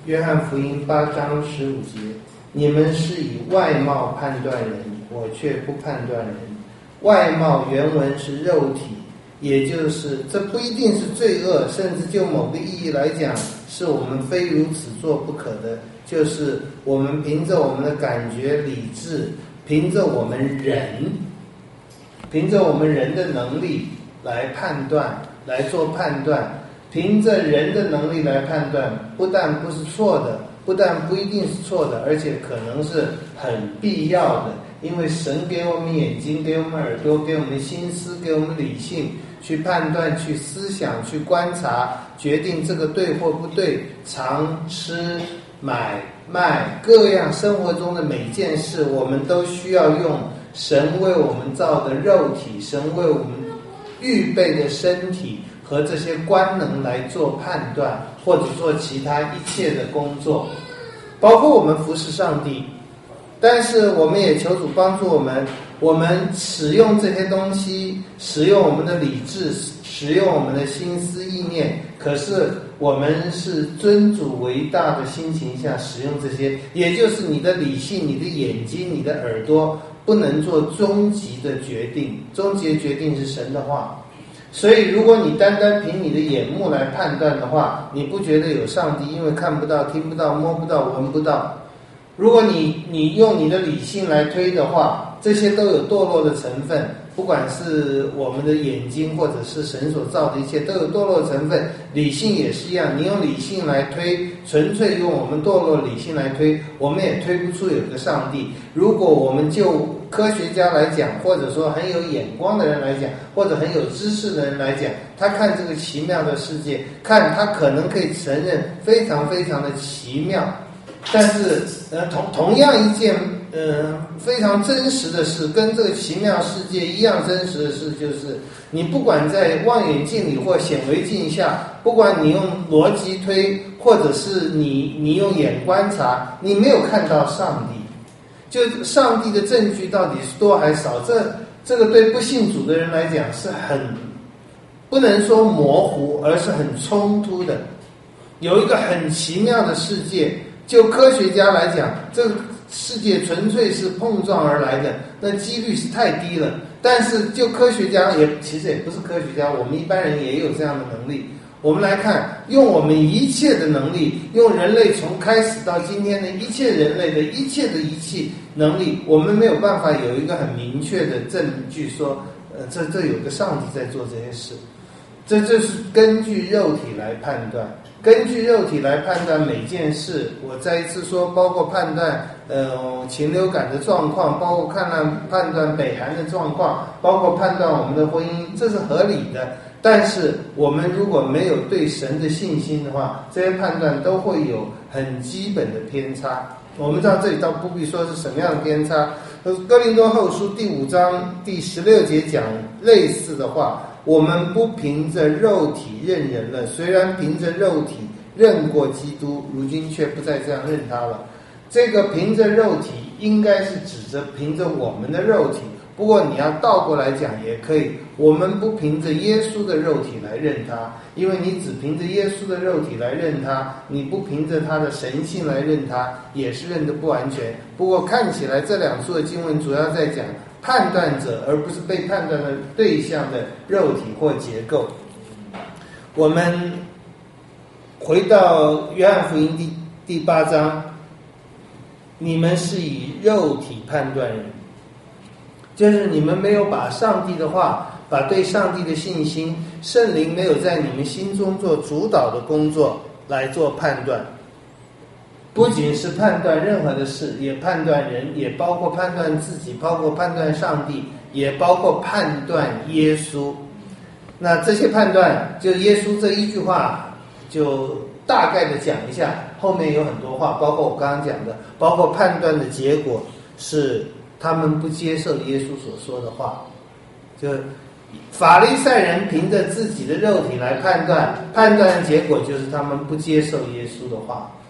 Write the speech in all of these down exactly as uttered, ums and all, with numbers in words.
约翰福音八章十五节，你们是以外貌判断人，我却不判断人。外貌原文是肉体，也就是这不一定是罪恶，甚至就某个意义来讲，是我们非如此做不可的，就是我们凭着我们的感觉理智，凭着我们人凭着我们人的能力来判断，来做判断，凭着人的能力来判断，不但不是错的，不但不一定是错的，而且可能是很必要的。因为神给我们眼睛，给我们耳朵，给我们心思，给我们理性，去判断，去思想，去观察，决定这个对或不对，尝吃买卖，各样生活中的每件事，我们都需要用神为我们造的肉体，神为我们预备的身体和这些官能来做判断，或者做其他一切的工作，包括我们服侍上帝。但是我们也求主帮助我们，我们使用这些东西，使用我们的理智，使用我们的心思意念，可是我们是尊主为大的心情下使用这些，也就是你的理性，你的眼睛，你的耳朵不能做终极的决定，终极的决定是神的话。所以如果你单单凭你的眼目来判断的话，你不觉得有上帝，因为看不到，听不到，摸不到，闻不到。如果你你用你的理性来推的话，这些都有堕落的成分，不管是我们的眼睛或者是神所造的一切都有堕落的成分，理性也是一样，你用理性来推，纯粹用我们堕落理性来推，我们也推不出有一个上帝。如果我们就科学家来讲，或者说很有眼光的人来讲，或者很有知识的人来讲，他看这个奇妙的世界，看他可能可以承认非常非常的奇妙，但是呃同同样一件呃非常真实的事，跟这个奇妙世界一样真实的事，就是你不管在望远镜里或显微镜下，不管你用逻辑推，或者是你你用眼观察，你没有看到上帝。就上帝的证据到底是多还是少，这这个对不信主的人来讲是很不能说模糊，而是很冲突的。有一个很奇妙的世界，就科学家来讲，这个世界纯粹是碰撞而来的，那几率是太低了。但是就科学家也其实也不是科学家，我们一般人也有这样的能力。我们来看，用我们一切的能力，用人类从开始到今天的一切人类的一切的仪器能力，我们没有办法有一个很明确的证据说，呃，这这有个上帝在做这些事。这就是根据肉体来判断，根据肉体来判断每件事。我再一次说，包括判断呃禽流感的状况，包括看判判断北韩的状况，包括判断我们的婚姻，这是合理的。但是我们如果没有对神的信心的话，这些判断都会有很基本的偏差。我们知道这里倒不必说是什么样的偏差。哥林多后书第五章第十六节讲类似的话，我们不凭着肉体认人了，虽然凭着肉体认过基督，如今却不再这样认他了。这个凭着肉体应该是指着凭着我们的肉体，不过你要倒过来讲也可以，我们不凭着耶稣的肉体来认他，因为你只凭着耶稣的肉体来认他，你不凭着他的神性来认他，也是认得不完全。不过看起来这两处的经文主要在讲判断者，而不是被判断的对象的肉体或结构。我们回到约翰福音第第八章，你们是以肉体判断人，就是你们没有把上帝的话，把对上帝的信心，圣灵没有在你们心中做主导的工作来做判断。不仅是判断任何的事，也判断人，也包括判断自己，包括判断上帝，也包括判断耶稣。那这些判断，就耶稣这一句话就大概的讲一下，后面有很多话，包括我刚刚讲的，包括判断的结果是他们不接受耶稣所说的话。就法利赛人凭着自己的肉体来判断，判断的结果就是他们不接受耶稣的话。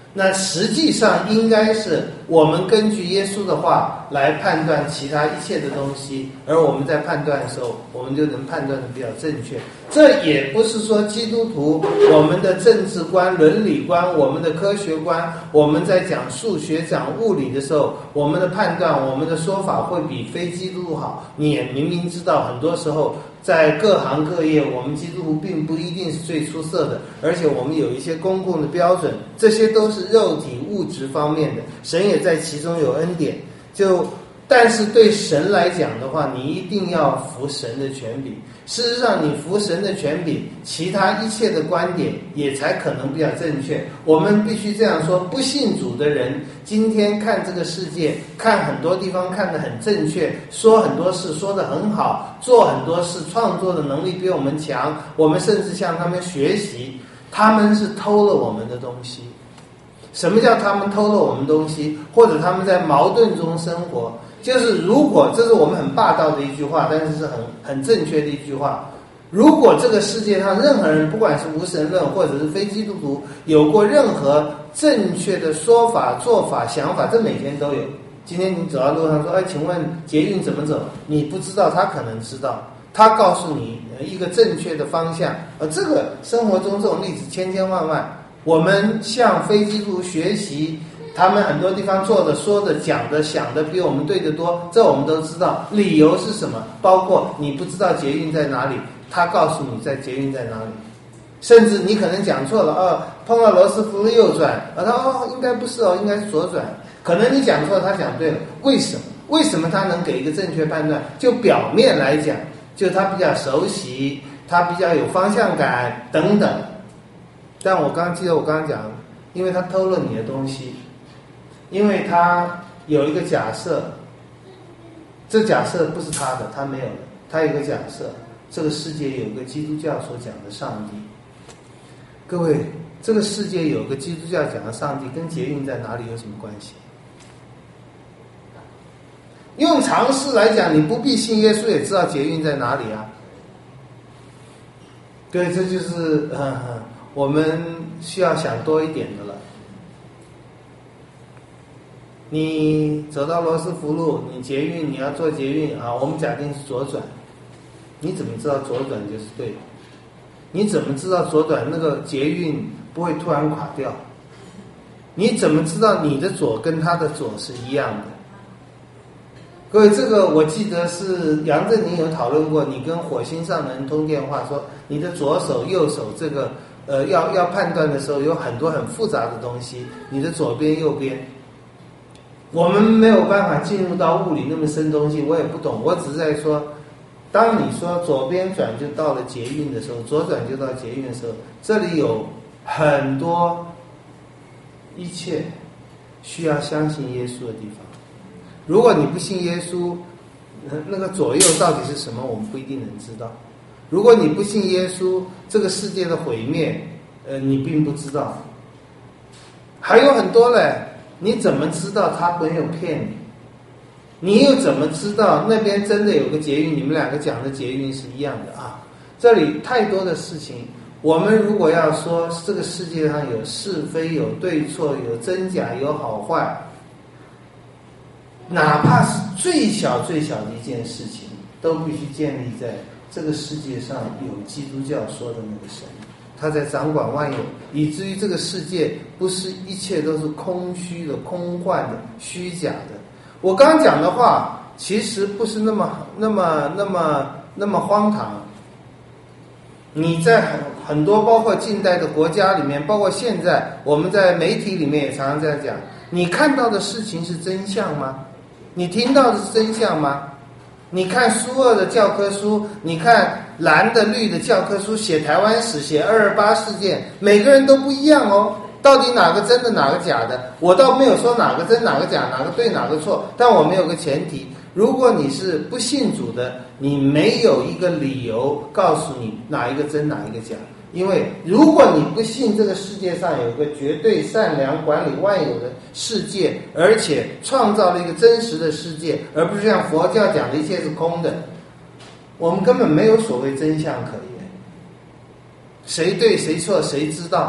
那实际上应该是我们根据耶稣的话来判断其他一切的东西，而我们在判断的时候，我们就能判断的比较正确。这也不是说基督徒我们的政治观、伦理观、我们的科学观，我们在讲数学、讲物理的时候，我们的判断、我们的说法会比非基督徒好。你也明明知道，很多时候在各行各业，我们基督徒并不一定是最出色的，而且我们有一些公共的标准，这些都是肉体物质方面的，神也在其中有恩典。就但是对神来讲的话，你一定要服神的权柄。事实上，你服神的权柄，其他一切的观点也才可能比较正确。我们必须这样说，不信主的人今天看这个世界，看很多地方看得很正确，说很多事说得很好，做很多事，创作的能力比我们强，我们甚至向他们学习，他们是偷了我们的东西。什么叫他们偷了我们东西？或者他们在矛盾中生活？就是如果这是我们很霸道的一句话，但是是很很正确的一句话。如果这个世界上任何人，不管是无神论或者是非基督徒，有过任何正确的说法、做法、想法，这每天都有。今天你走到路上说，哎，请问捷运怎么走？你不知道，他可能知道，他告诉你一个正确的方向。而这个生活中这种例子千千万万。我们向非基督徒学习，他们很多地方做的、说的、讲的、想的比我们对得多，这我们都知道。理由是什么？包括你不知道捷运在哪里，他告诉你在捷运在哪里。甚至你可能讲错了，哦，碰到螺丝福了右转，啊，他哦应该不是哦，应该是左转。可能你讲错了，他讲对了。为什么？为什么他能给一个正确判断？就表面来讲，就他比较熟悉，他比较有方向感等等。但我刚记得我刚刚讲，因为他偷了你的东西，因为他有一个假设，这假设不是他的，他没有的，他有一个假设，这个世界有个基督教所讲的上帝。各位，这个世界有个基督教讲的上帝，跟捷运在哪里有什么关系？用常识来讲，你不必信耶稣也知道捷运在哪里啊。对，这就是嗯嗯。我们需要想多一点的了。你走到罗斯福路，你捷运，你要坐捷运啊，我们假定是左转，你怎么知道左转就是对的？你怎么知道左转那个捷运不会突然垮掉？你怎么知道你的左跟他的左是一样的？各位，这个我记得是杨振宁有讨论过，你跟火星上的人通电话说，你的左手右手这个呃要要判断的时候有很多很复杂的东西，你的左边右边，我们没有办法进入到物理那么深东西，我也不懂，我只是在说，当你说左边转就到了捷运的时候，左转就到捷运的时候，这里有很多一切需要相信耶稣的地方。如果你不信耶稣，那个左右到底是什么，我们不一定能知道。如果你不信耶稣，这个世界的毁灭，呃，你并不知道。还有很多嘞，你怎么知道他没有骗你？你又怎么知道那边真的有个捷运，你们两个讲的捷运是一样的啊？这里太多的事情，我们如果要说这个世界上有是非、有对错、有真假、有好坏，哪怕是最小最小的一件事情，都必须建立在这个世界上有基督教说的那个神，他在掌管万有，以至于这个世界不是一切都是空虚的、空幻的、虚假的。我刚刚讲的话其实不是那么那么那么那么荒唐。你在很很多包括近代的国家里面，包括现在我们在媒体里面也常常这样讲，你看到的事情是真相吗？你听到的是真相吗？你看苏俄的教科书，你看蓝的绿的教科书，写台湾史，写二二八事件，每个人都不一样哦，到底哪个真的哪个假的？我倒没有说哪个真哪个假，哪个对哪个错，但我们有个前提，如果你是不信主的，你没有一个理由告诉你哪一个真哪一个假。因为如果你不信这个世界上有一个绝对善良管理万有的世界，而且创造了一个真实的世界，而不是像佛教讲的一切是空的，我们根本没有所谓真相可言。谁对谁错谁知道？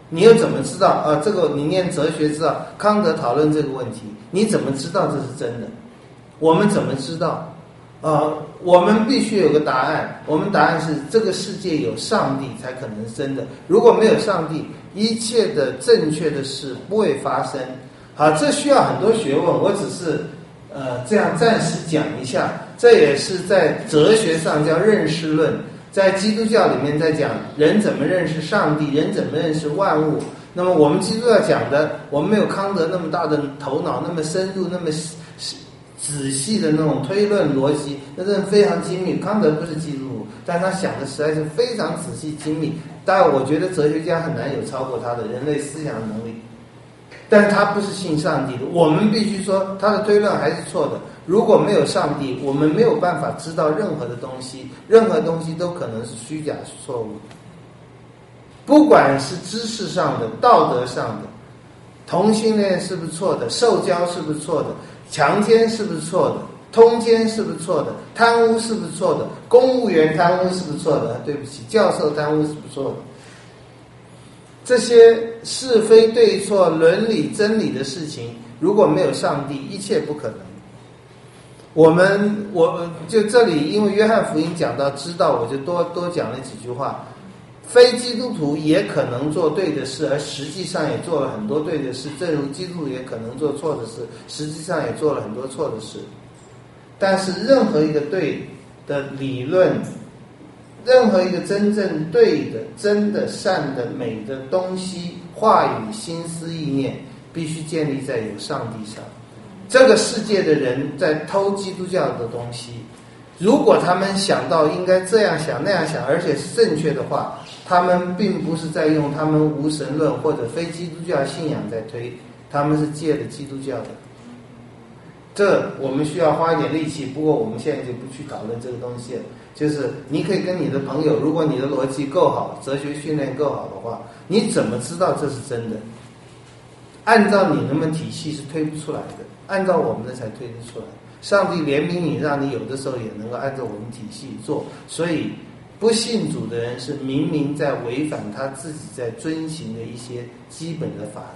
你又怎么知道啊？这个你念哲学知道康德讨论这个问题，你怎么知道这是真的？我们怎么知道？呃，我们必须有个答案。我们答案是这个世界有上帝才可能是真的。如果没有上帝，一切的正确的事不会发生。好，这需要很多学问，我只是呃这样暂时讲一下。这也是在哲学上叫认识论。在基督教里面在讲人怎么认识上帝，人怎么认识万物。那么我们基督教讲的，我们没有康德那么大的头脑，那么深入，那么仔细的那种推论逻辑，那真的非常精密。康德不是基督徒，但他想的实在是非常仔细精密。当然，我觉得哲学家很难有超过他的人类思想的能力。但是他不是信上帝的，我们必须说他的推论还是错的。如果没有上帝，我们没有办法知道任何的东西，任何东西都可能是虚假是错误的。不管是知识上的、道德上的，同性恋是不是错的？受教是不是错的？强奸是不是错的？通奸是不是错的？贪污是不是错的？公务员贪污是不是错的？对不起，教授贪污是不是错的？这些是非对错、伦理真理的事情，如果没有上帝，一切不可能。我们我就这里，因为约翰福音讲到知道，我就多多讲了几句话。非基督徒也可能做对的事，而实际上也做了很多对的事，正如基督徒也可能做错的事，实际上也做了很多错的事。但是任何一个对的理论，任何一个真正对的、真的、善的、美的东西，话语、心思、意念，必须建立在有上帝上。这个世界的人在偷基督教的东西，如果他们想到应该这样想那样想，而且是正确的话，他们并不是在用他们无神论或者非基督教信仰在推，他们是借了基督教的。这我们需要花一点力气，不过我们现在就不去讨论这个东西了。就是你可以跟你的朋友，如果你的逻辑够好，哲学训练够好的话，你怎么知道这是真的？按照你们体系是推不出来的，按照我们的才推得出来。上帝怜悯你，让你有的时候也能够按照我们体系做。所以不信主的人是明明在违反他自己在遵行的一些基本的法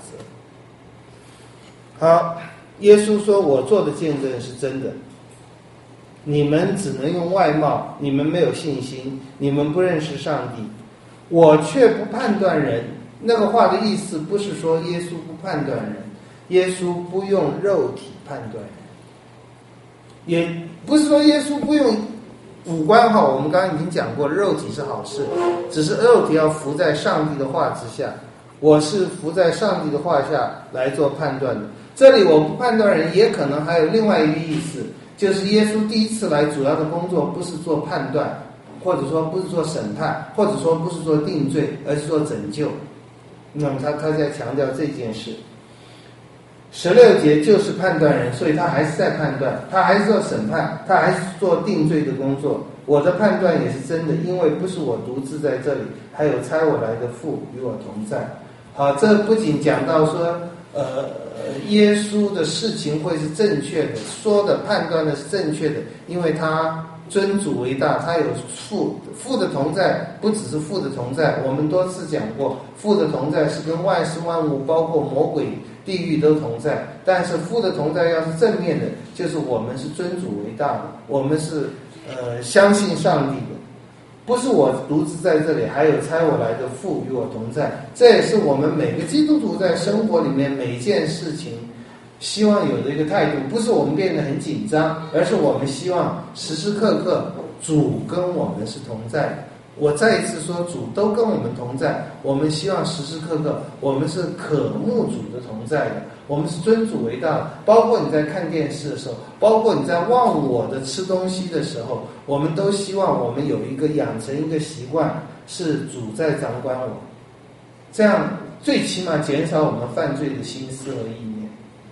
则。好，耶稣说我做的见证是真的，你们只能用外貌，你们没有信心，你们不认识上帝，我却不判断人。那个话的意思不是说耶稣不判断人，耶稣不用肉体判断人，也不是说耶稣不用五官好，我们刚刚已经讲过，肉体是好事，只是肉体要服在上帝的话之下。我是服在上帝的话下来做判断的。这里我不判断人，也可能还有另外一个意思，就是耶稣第一次来主要的工作不是做判断，或者说不是做审判，或者说不是做定罪，而是做拯救。那么他他在强调这件事。十六节就是判断人，所以他还是在判断，他还是做审判，他还是做定罪的工作。我的判断也是真的，因为不是我独自在这里，还有差我来的父与我同在。好，这不仅讲到说呃耶稣的事情会是正确的，说的判断的是正确的，因为他尊主为大，他有父父的同在，不只是父的同在，我们多次讲过，父的同在是跟万事万物，包括魔鬼、地狱都同在。但是父的同在要是正面的，就是我们是尊主为大的，我们是呃相信上帝的，不是我独自在这里，还有差我来的父与我同在。这也是我们每个基督徒在生活里面每件事情希望有的一个态度，不是我们变得很紧张，而是我们希望时时刻刻主跟我们是同在的。我再一次说，主都跟我们同在，我们希望时时刻刻我们是渴慕主的同在的，我们是尊主为大的。包括你在看电视的时候，包括你在忘我的吃东西的时候，我们都希望我们有一个养成一个习惯，是主在掌管我，这样最起码减少我们犯罪的心思和意念。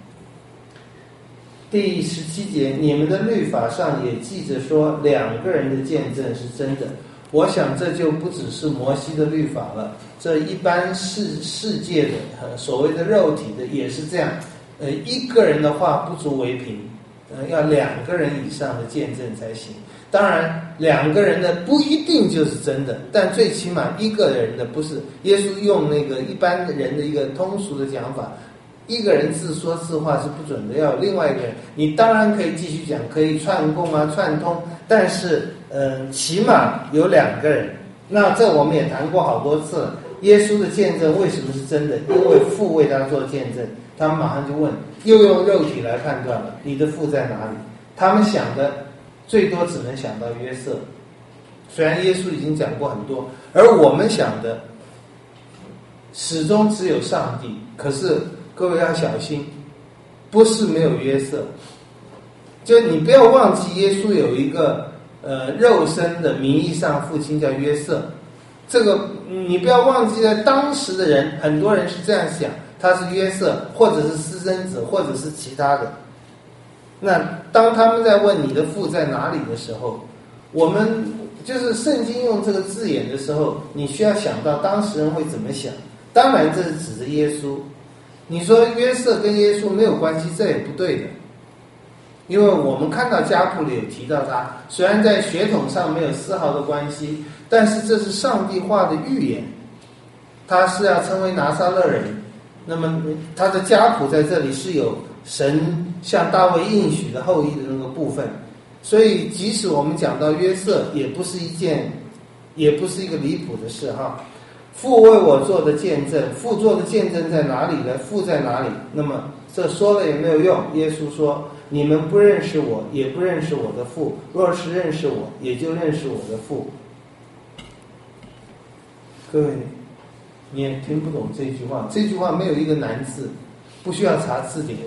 第十七节，你们的律法上也记着说，两个人的见证是真的。我想这就不只是摩西的律法了，这一般世世界的、呃、所谓的肉体的也是这样。呃，一个人的话不足为凭， 呃，要两个人以上的见证才行。当然，两个人的不一定就是真的，但最起码一个人的不是。耶稣用那个一般人的一个通俗的讲法，一个人自说自话是不准的，要有另外一个人。你当然可以继续讲，可以串供啊、串通，但是，嗯、呃，起码有两个人。那这我们也谈过好多次了。耶稣的见证为什么是真的？因为父为他做见证。他们马上就问，又用肉体来判断了，你的父在哪里？他们想的最多只能想到约瑟，虽然耶稣已经讲过很多，而我们想的始终只有上帝。可是各位要小心，不是没有约瑟，就你不要忘记耶稣有一个呃肉身的名义上父亲叫约瑟，这个你不要忘记了，当时的人很多人是这样想，他是约瑟，或者是私生子，或者是其他的。那当他们在问你的父在哪里的时候，我们就是圣经用这个字眼的时候，你需要想到当时人会怎么想。当然这是指着耶稣，你说约瑟跟耶稣没有关系，这也不对的。因为我们看到家谱里有提到他，虽然在血统上没有丝毫的关系，但是这是上帝话的预言，他是要成为拿撒勒人。那么他的家谱在这里是有神向大卫应许的后裔的那个部分，所以即使我们讲到约瑟，也不是一件，也不是一个离谱的事哈。父为我做的见证，父做的见证在哪里呢？父在哪里？那么这说了也没有用。耶稣说，你们不认识我，也不认识我的父，若是认识我，也就认识我的父。各位你也听不懂这句话，这句话没有一个难字，不需要查字典。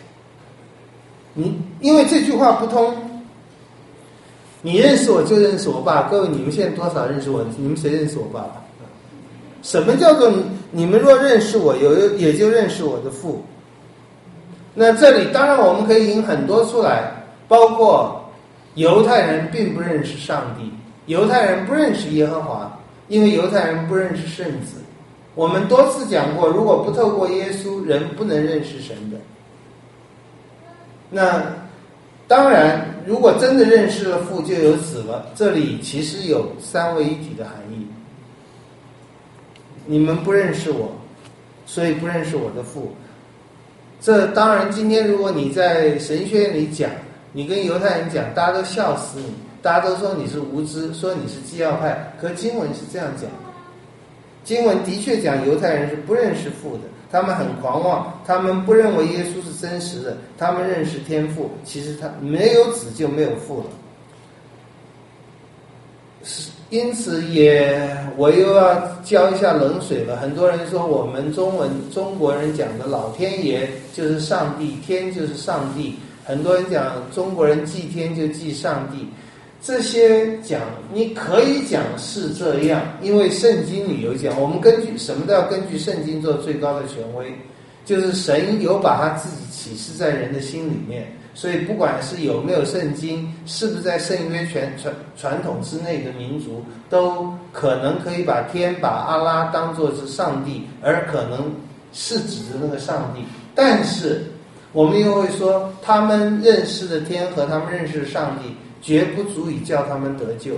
你因为这句话不通，你认识我就认识我爸。各位你们现在多少认识我？你们谁认识我爸爸？什么叫做你们若认识我，有也就认识我的父？那这里当然我们可以引很多出来，包括犹太人并不认识上帝，犹太人不认识耶和华，因为犹太人不认识圣子。我们多次讲过，如果不透过耶稣，人不能认识神的。那当然，如果真的认识了父，就有子了。这里其实有三位一体的含义。你们不认识我，所以不认识我的父。这当然，今天如果你在神学院里讲，你跟犹太人讲，大家都笑死你，大家都说你是无知，说你是基要派。可经文是这样讲的，经文的确讲犹太人是不认识父的，他们很狂妄，他们不认为耶稣是真实的，他们认识天父，其实他没有子就没有父了。因此也我又要浇一下冷水了。很多人说我们中文中国人讲的老天爷就是上帝，天就是上帝，很多人讲中国人祭天就祭上帝，这些讲你可以讲是这样，因为圣经里有讲，我们根据什么都要根据圣经做最高的权威，就是神有把他自己启示在人的心里面，所以不管是有没有圣经，是不是在圣约传传传统之内的民族，都可能可以把天把阿拉当作是上帝，而可能是指的那个上帝。但是我们又会说，他们认识的天和他们认识的上帝绝不足以叫他们得救，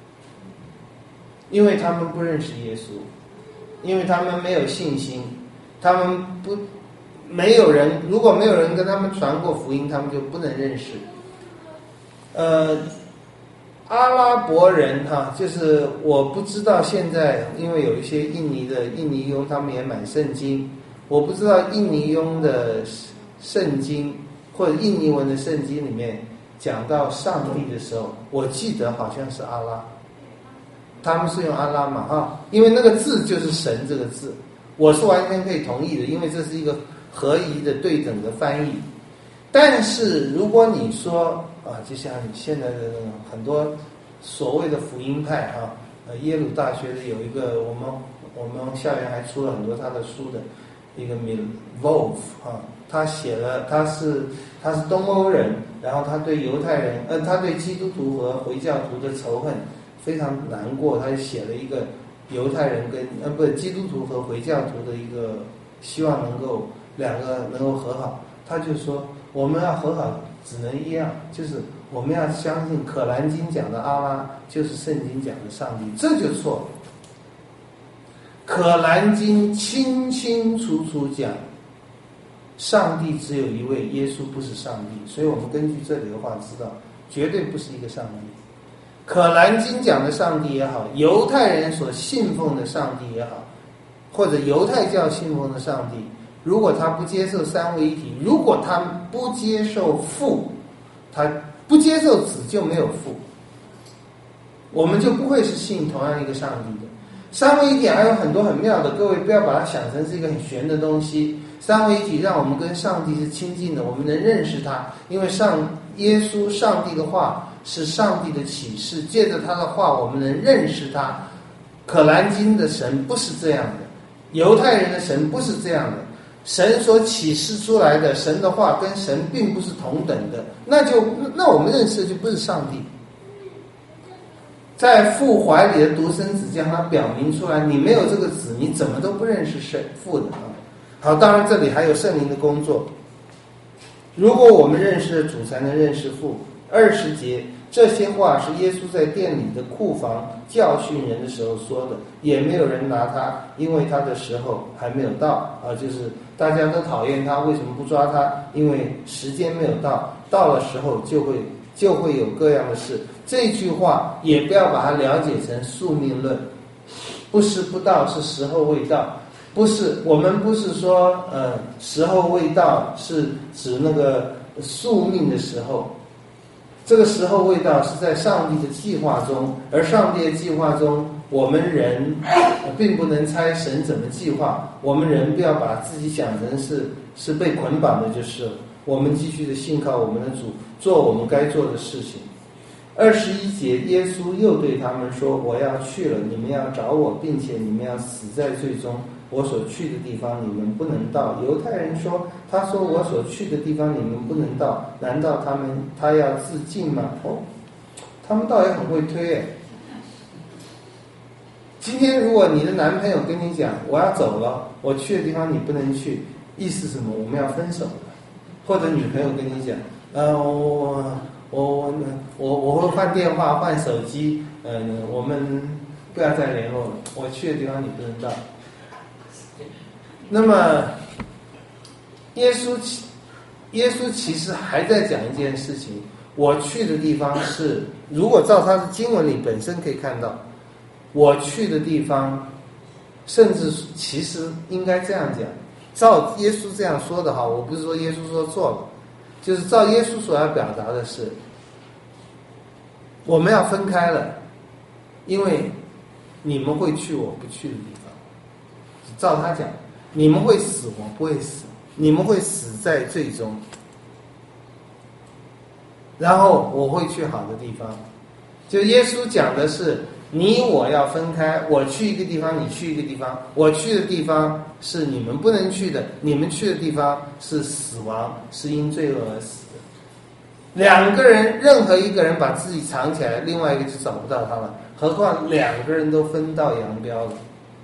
因为他们不认识耶稣，因为他们没有信心，他们不没有人，如果没有人跟他们传过福音，他们就不能认识。呃，阿拉伯人哈，就是我不知道现在，因为有一些印尼的印尼佣，他们也买圣经，我不知道印尼佣的圣经或者印尼文的圣经里面讲到上帝的时候，我记得好像是阿拉，他们是用阿拉嘛哈，因为那个字就是神这个字，我是完全可以同意的，因为这是一个合宜的对等的翻译。但是如果你说啊，就像现在的很多所谓的福音派哈，呃，耶鲁大学的有一个，我们我们校园还出了很多他的书的一个 Wolf 啊，他写了，他是他是东欧人，然后他对犹太人，呃，他对基督徒和回教徒的仇恨非常难过，他就写了一个犹太人跟呃不基督徒和回教徒的一个希望能够两个能够和好，他就说我们要和好， 只能一样，就是我们要相信可兰经讲的阿拉就是圣经讲的上帝，这就错了。可兰经清清楚楚讲上帝只有一位，耶稣不是上帝，所以我们根据这里的话知道绝对不是一个上帝。可兰经讲的上帝也好，犹太人所信奉的上帝也好，或者犹太教信奉的上帝，如果他不接受三位一体，如果他不接受父，他不接受子就没有父，我们就不会是信同样一个上帝的。三位一体还有很多很妙的，各位不要把它想成是一个很玄的东西。三位一体让我们跟上帝是亲近的，我们能认识他，因为上耶稣上帝的话是上帝的启示，借着他的话我们能认识他。可兰经的神不是这样的，犹太人的神不是这样的，神所启示出来的神的话跟神并不是同等的，那就那我们认识的就不是上帝。在父怀里的独生子将他表明出来，你没有这个子，你怎么都不认识神父的啊。好，当然这里还有圣灵的工作。如果我们认识了主，才能认识父。二十节，这些话是耶稣在殿里的库房教训人的时候说的，也没有人拿他，因为他的时候还没有到啊，就是大家都讨厌他，为什么不抓他？因为时间没有到，到了时候就会就会有各样的事。这句话也不要把它了解成宿命论，不是不到，是时候未到。不是，我们不是说呃时候未到是指那个宿命的时候，这个时候未到是在上帝的计划中，而上帝的计划中我们人并不能猜神怎么计划，我们人不要把自己想成是是被捆绑的，就是了。我们继续的信靠我们的主，做我们该做的事情。二十一节，耶稣又对他们说，我要去了，你们要找我，并且你们要死在罪中，我所去的地方你们不能到。犹太人说，他说我所去的地方你们不能到，难道他们他要自尽吗？哦，他们倒也很会推诶。今天如果你的男朋友跟你讲我要走了，我去的地方你不能去，意思是什么？我们要分手了。或者女朋友跟你讲呃我我我我会换电话换手机，嗯、呃，我们不要再联络了，我去的地方你不能到。那么耶稣耶稣其实还在讲一件事情，我去的地方是，如果照他的经文里本身可以看到，我去的地方，甚至其实应该这样讲，照耶稣这样说的哈，我不是说耶稣说错了，就是照耶稣所要表达的是，我们要分开了，因为你们会去我不去的地方。照他讲，你们会死，我不会死，你们会死在最终，然后我会去好的地方。就耶稣讲的是，你我要分开，我去一个地方，你去一个地方，我去的地方是你们不能去的，你们去的地方是死亡，是因罪恶而死的。两个人，任何一个人把自己藏起来，另外一个就找不到他了，何况两个人都分道扬镳了。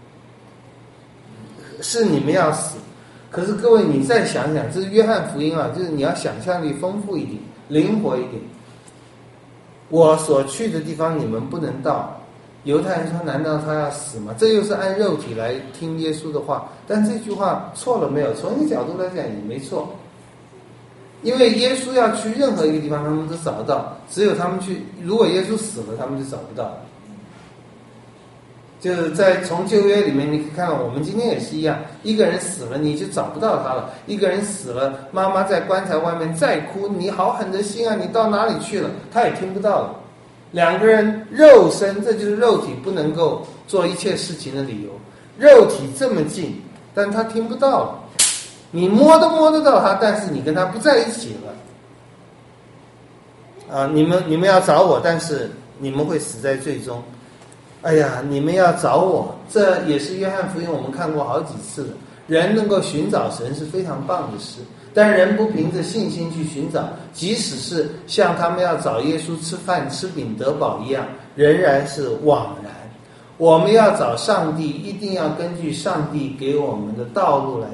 是你们要死，可是各位你再想想，这是约翰福音啊，就是你要想象力丰富一点，灵活一点。我所去的地方你们不能到。犹太人说，难道他要死吗？这又是按肉体来听耶稣的话，但这句话错了没有？从一个角度来讲也没错，因为耶稣要去任何一个地方他们都找不到，只有他们去，如果耶稣死了他们就找不到。就是在从旧约里面你可以看到，我们今天也是一样，一个人死了你就找不到他了，一个人死了，妈妈在棺材外面再哭，你好狠的心啊，你到哪里去了，他也听不到了。两个人肉身，这就是肉体不能够做一切事情的理由，肉体这么近，但他听不到了，你摸都摸得到他，但是你跟他不在一起了啊！你们你们要找我，但是你们会死在最终。哎呀，你们要找我，这也是约翰福音我们看过好几次的。人能够寻找神是非常棒的事，但人不凭着信心去寻找，即使是像他们要找耶稣吃饭吃饼得饱一样，仍然是枉然。我们要找上帝，一定要根据上帝给我们的道路来找。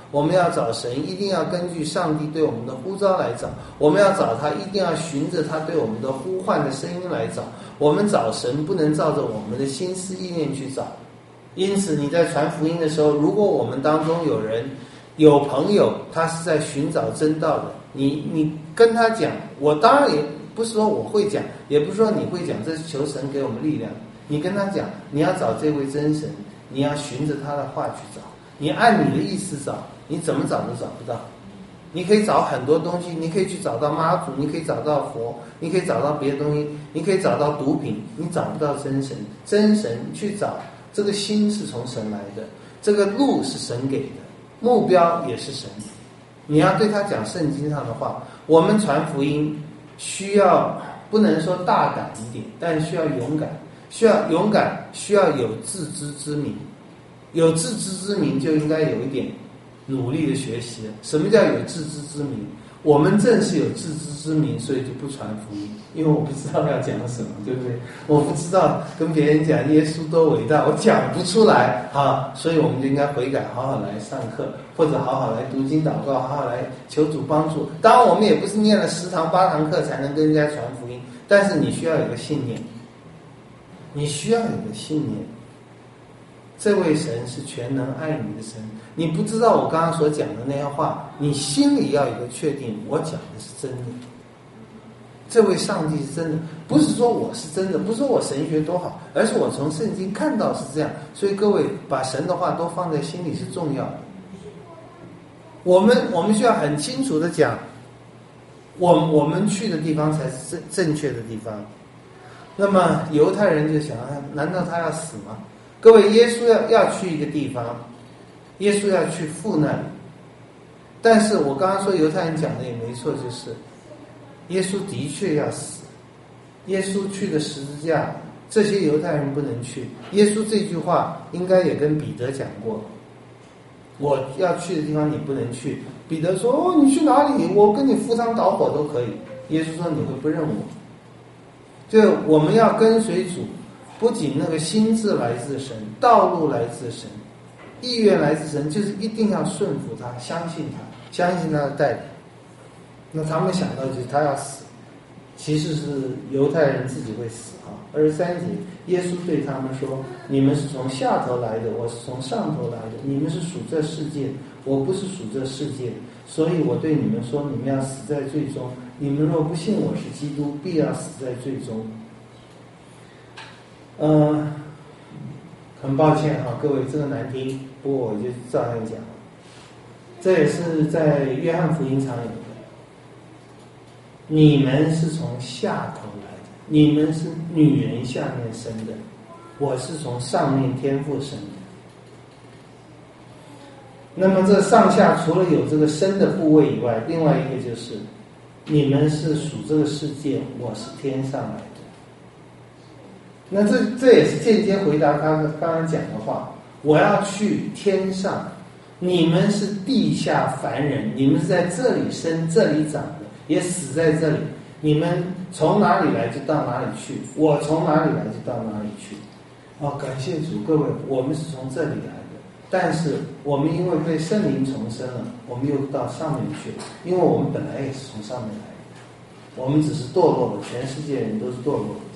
我们要找神，一定要根据上帝对我们的呼召来找。我们要找他，一定要循着他对我们的呼唤的声音来找。我们找神不能照着我们的心思意念去找。因此你在传福音的时候，如果我们当中有人有朋友他是在寻找真道的，你你跟他讲，我当然也不是说我会讲，也不是说你会讲，这是求神给我们力量。你跟他讲，你要找这位真神，你要循着他的话去找，你按你的意思找，你怎么找都找不到。你可以找很多东西，你可以去找到妈祖，你可以找到佛，你可以找到别的东西，你可以找到毒品，你找不到真神。真神去找，这个心是从神来的，这个路是神给的，目标也是神。你要对他讲圣经上的话。我们传福音需要不能说大胆一点，但需要勇敢，需要勇敢，需要有自知之明。有自知之明就应该有一点努力的学习。什么叫有自知之明？我们正是有自知之明，所以就不传福音，因为我不知道要讲什么，对不对？我不知道跟别人讲耶稣多伟大，我讲不出来啊，所以我们就应该悔改，好好来上课，或者好好来读经祷告，好好来求主帮助。当然我们也不是念了十堂八堂课才能跟人家传福音，但是你需要有个信念，你需要有个信念，这位神是全能爱你的神。你不知道我刚刚所讲的那些话，你心里要有个确定，我讲的是真的，这位上帝是真的，不是说我是真的，不是说我神学多好，而是我从圣经看到是这样。所以各位把神的话都放在心里是重要的。我们我们需要很清楚的讲，我我们去的地方才是正正确的地方。那么犹太人就想，难道他要死吗？各位，耶稣要要去一个地方，耶稣要去父那里。但是我刚刚说犹太人讲的也没错，就是耶稣的确要死，耶稣去的十字架，这些犹太人不能去。耶稣这句话应该也跟彼得讲过，我要去的地方你不能去。彼得说，哦，你去哪里？我跟你赴汤蹈火都可以。耶稣说，你会不认我。就我们要跟随主，不仅那个心智来自神，道路来自神，意愿来自神，就是一定要顺服他，相信他，相信他的带领。那他们想到就是他要死，其实是犹太人自己会死啊。二十三节，耶稣对他们说，你们是从下头来的，我是从上头来的，你们是属这世界，我不是属这世界，所以我对你们说，你们要死在罪中。你们若不信我是基督，必要死在罪中。呃，很抱歉哈，各位，这个难听，不过我就照样讲。这也是在约翰福音常有的。你们是从下头来的，你们是女人下面生的，我是从上面天父生的。那么这上下除了有这个生的部位以外，另外一个就是你们是属这个世界，我是天上来的。那这这也是间接回答他刚刚讲的话，我要去天上，你们是地下凡人，你们是在这里生这里长的，也死在这里，你们从哪里来就到哪里去，我从哪里来就到哪里去。哦，感谢主，各位，我们是从这里来的，但是我们因为被圣灵重生了，我们又到上面去了，因为我们本来也是从上面来的，我们只是堕落了，全世界人都是堕落的。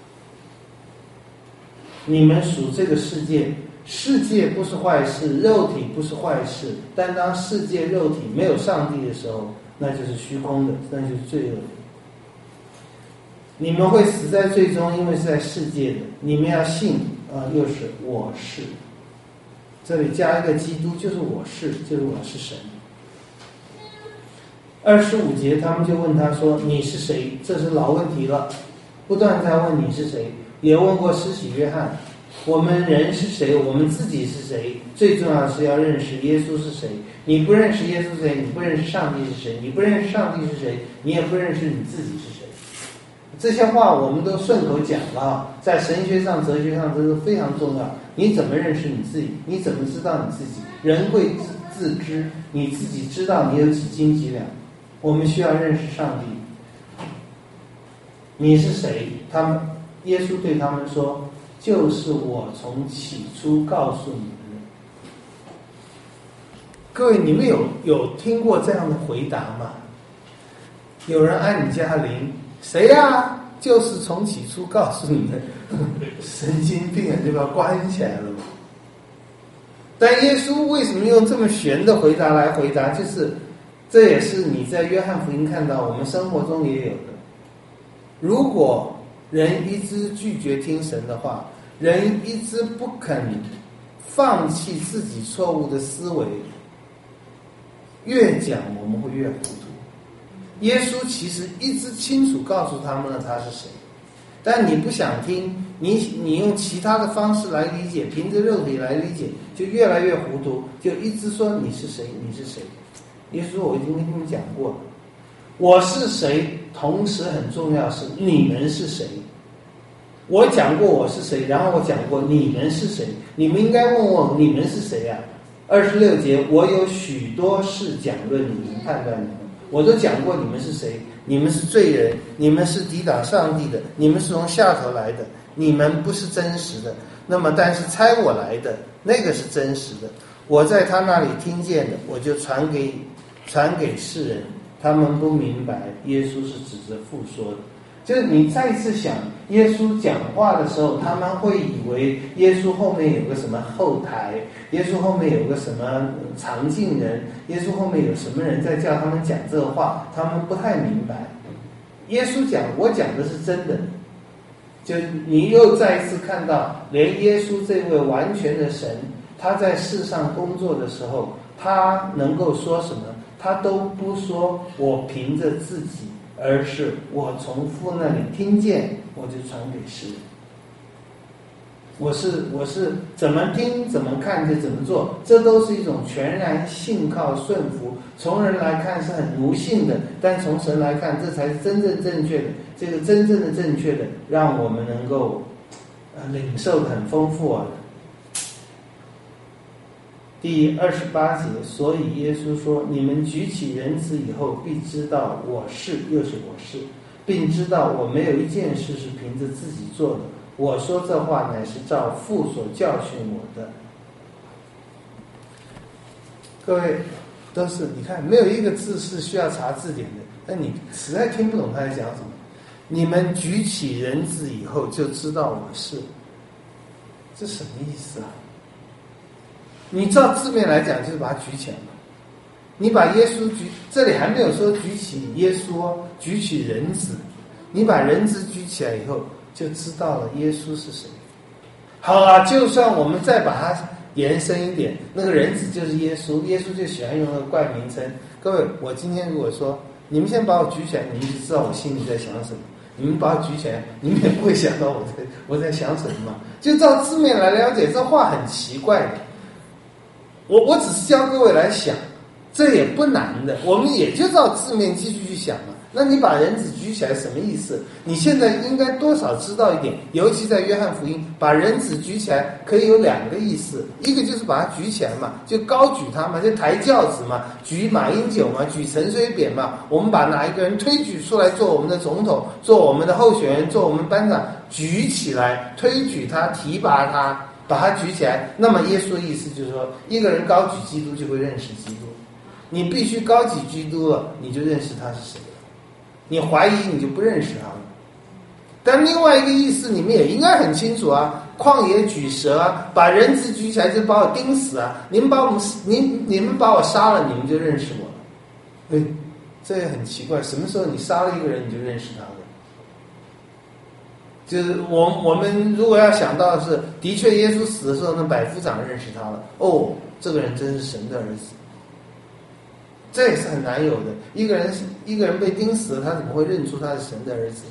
你们属这个世界，世界不是坏事，肉体不是坏事，但当世界肉体没有上帝的时候，那就是虚空的，那就是罪恶的。你们会死在罪中，因为是在世界的，你们要信啊、呃，又是我是，这里加一个基督，就是我是，就是我是神。二十五节他们就问他说，你是谁？这是老问题了，不断在问你是谁，也问过施洗约翰，我们人是谁？我们自己是谁？最重要的是要认识耶稣是谁。你不认识耶稣是谁，你不认识上帝是谁，你不认识上帝是谁，你也不认识你自己是谁。这些话我们都顺口讲了，在神学上哲学上这是非常重要。你怎么认识你自己？你怎么知道你自己？人会自自知，你自己知道你有几斤几两。我们需要认识上帝。你是谁？他们耶稣对他们说，就是我从起初告诉你的人。 各位，你们有有听过这样的回答吗？有人按你家铃，谁呀、啊？就是从起初告诉你的，神经病啊，就把它关起来了嘛。但耶稣为什么用这么玄的回答来回答？就是这也是你在约翰福音看到，我们生活中也有的。如果人一直拒绝听神的话，人一直不肯放弃自己错误的思维，越讲我们会越糊涂。耶稣其实一直清楚告诉他们了他是谁，但你不想听，你你用其他的方式来理解，凭着肉体来理解，就越来越糊涂，就一直说你是谁，你是谁。耶稣说我已经跟你们讲过了，我是谁，同时很重要是你们是谁。我讲过我是谁，然后我讲过你们是谁，你们应该问我你们是谁啊？二十六节，我有许多事讲论你们，判断你们，我都讲过你们是谁，你们是罪人，你们是抵挡上帝的，你们是从下头来的，你们不是真实的。那么但是差我来的那个是真实的，我在他那里听见的，我就传给传给世人，他们不明白耶稣是指着父说的。就是你再一次想耶稣讲话的时候，他们会以为耶稣后面有个什么后台，耶稣后面有个什么常进人，耶稣后面有什么人在叫他们讲这个话，他们不太明白。耶稣讲我讲的是真的，就你又再一次看到连耶稣这位完全的神，他在世上工作的时候，他能够说什么，他都不说我凭着自己，而是我从父那里听见，我就传给世人。我是我是怎么听怎么看就怎么做，这都是一种全然信靠顺服。从人来看是很奴性的，但从神来看，这才是真正正确的。这个真正的正确的，让我们能够呃领受的很丰富啊。第二十八节，所以耶稣说：“你们举起人子以后，必知道我是，又是我是，并知道我没有一件事是凭着自己做的。我说这话乃是照父所教训我的。”各位，都是你看，没有一个字是需要查字典的，但你实在听不懂他在讲什么。你们举起人子以后，就知道我是，这什么意思啊？你照字面来讲，就是把它举起来嘛。你把耶稣举，这里还没有说举起耶稣，举起人子。你把人子举起来以后，就知道了耶稣是谁。好了，就算我们再把它延伸一点，那个人子就是耶稣，耶稣就喜欢用那个怪名称。各位，我今天如果说你们先把我举起来，你们就知道我心里在想什么。你们把我举起来，你们也不会想到我在我在想什么嘛。就照字面来了解，这话很奇怪的。我我只是教各位来想，这也不难的，我们也就照字面继续去想嘛。那你把人子举起来什么意思？你现在应该多少知道一点，尤其在约翰福音，把人子举起来可以有两个意思，一个就是把它举起来嘛，就高举它嘛，就抬轿子嘛，举马英九嘛，举陈水扁嘛，我们把哪一个人推举出来做我们的总统，做我们的候选人，做我们班长，举起来，推举他，提拔他，把它举起来。那么耶稣的意思就是说，一个人高举基督就会认识基督，你必须高举基督了，你就认识他是谁了。你怀疑你就不认识他了。但另外一个意思你们也应该很清楚啊，旷野举蛇啊，把人子举起来就把我钉死啊，你们把我们你你们把我杀了，你们就认识我了。哎，这也很奇怪，什么时候你杀了一个人你就认识他了？就是我我们如果要想到的是，的确耶稣死的时候，那百夫长认识他了，哦，这个人真是神的儿子。这也是很难有的，一个人一个人被钉死了，他怎么会认出他是神的儿子？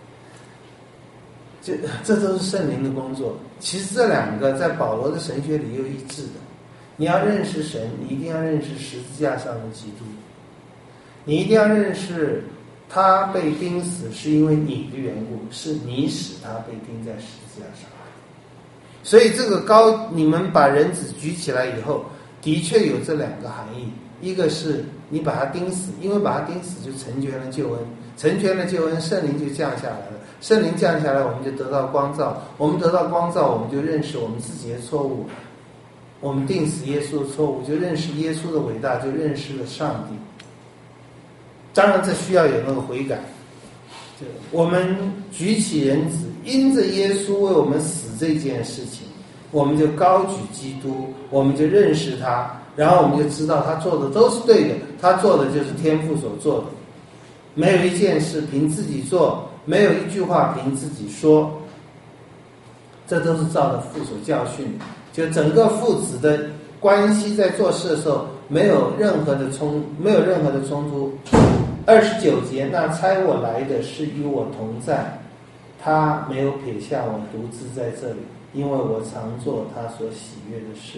这这都是圣灵的工作。其实这两个在保罗的神学里又一致的。你要认识神，你一定要认识十字架上的基督，你一定要认识他被钉死是因为你的缘故，是你使他被钉在十字架上。所以这个高，你们把人子举起来以后，的确有这两个含义。一个是你把它钉死，因为把它钉死就成全了救恩，成全了救恩，圣灵就降下来了，圣灵降下来，我们就得到光照，我们得到光照，我们就认识我们自己的错误， 我们定死耶稣的错误，就认识耶稣的伟大，就认识了上帝。当然这需要有那个悔改，就我们举起人子，因着耶稣为我们死这件事情，我们就高举基督，我们就认识他，然后我们就知道他做的都是对的，他做的就是天父所做的，没有一件事凭自己做，没有一句话凭自己说，这都是照着父所教训的。就整个父子的关系在做事的时候没有任何的冲没有任何的冲突。二十九节，那差我来的是与我同在，他没有撇下我独自在这里，因为我常做他所喜悦的事。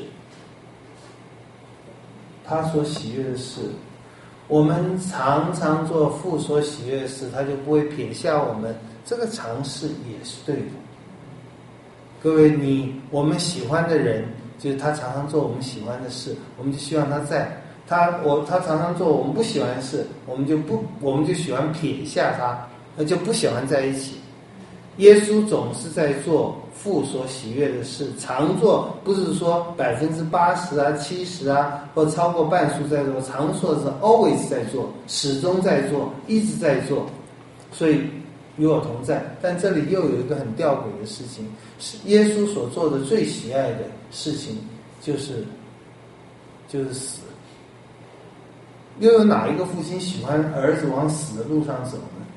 他所喜悦的事，我们常常做父所喜悦的事，他就不会撇下我们，这个常识也是对的。各位，你我们喜欢的人，就是他常常做我们喜欢的事，我们就希望他在。他我他常常做我们不喜欢的事，我们就不我们就喜欢撇下他，那就不喜欢在一起。耶稣总是在做父所喜悦的事，常做，不是说百分之八十啊、七十啊，或超过半数在做，常做是 always 在做，始终在做，一直在做，所以与我同在。但这里又有一个很吊诡的事情，是耶稣所做的最喜爱的事情，就是就是死。又有哪一个父亲喜欢儿子往死的路上走呢？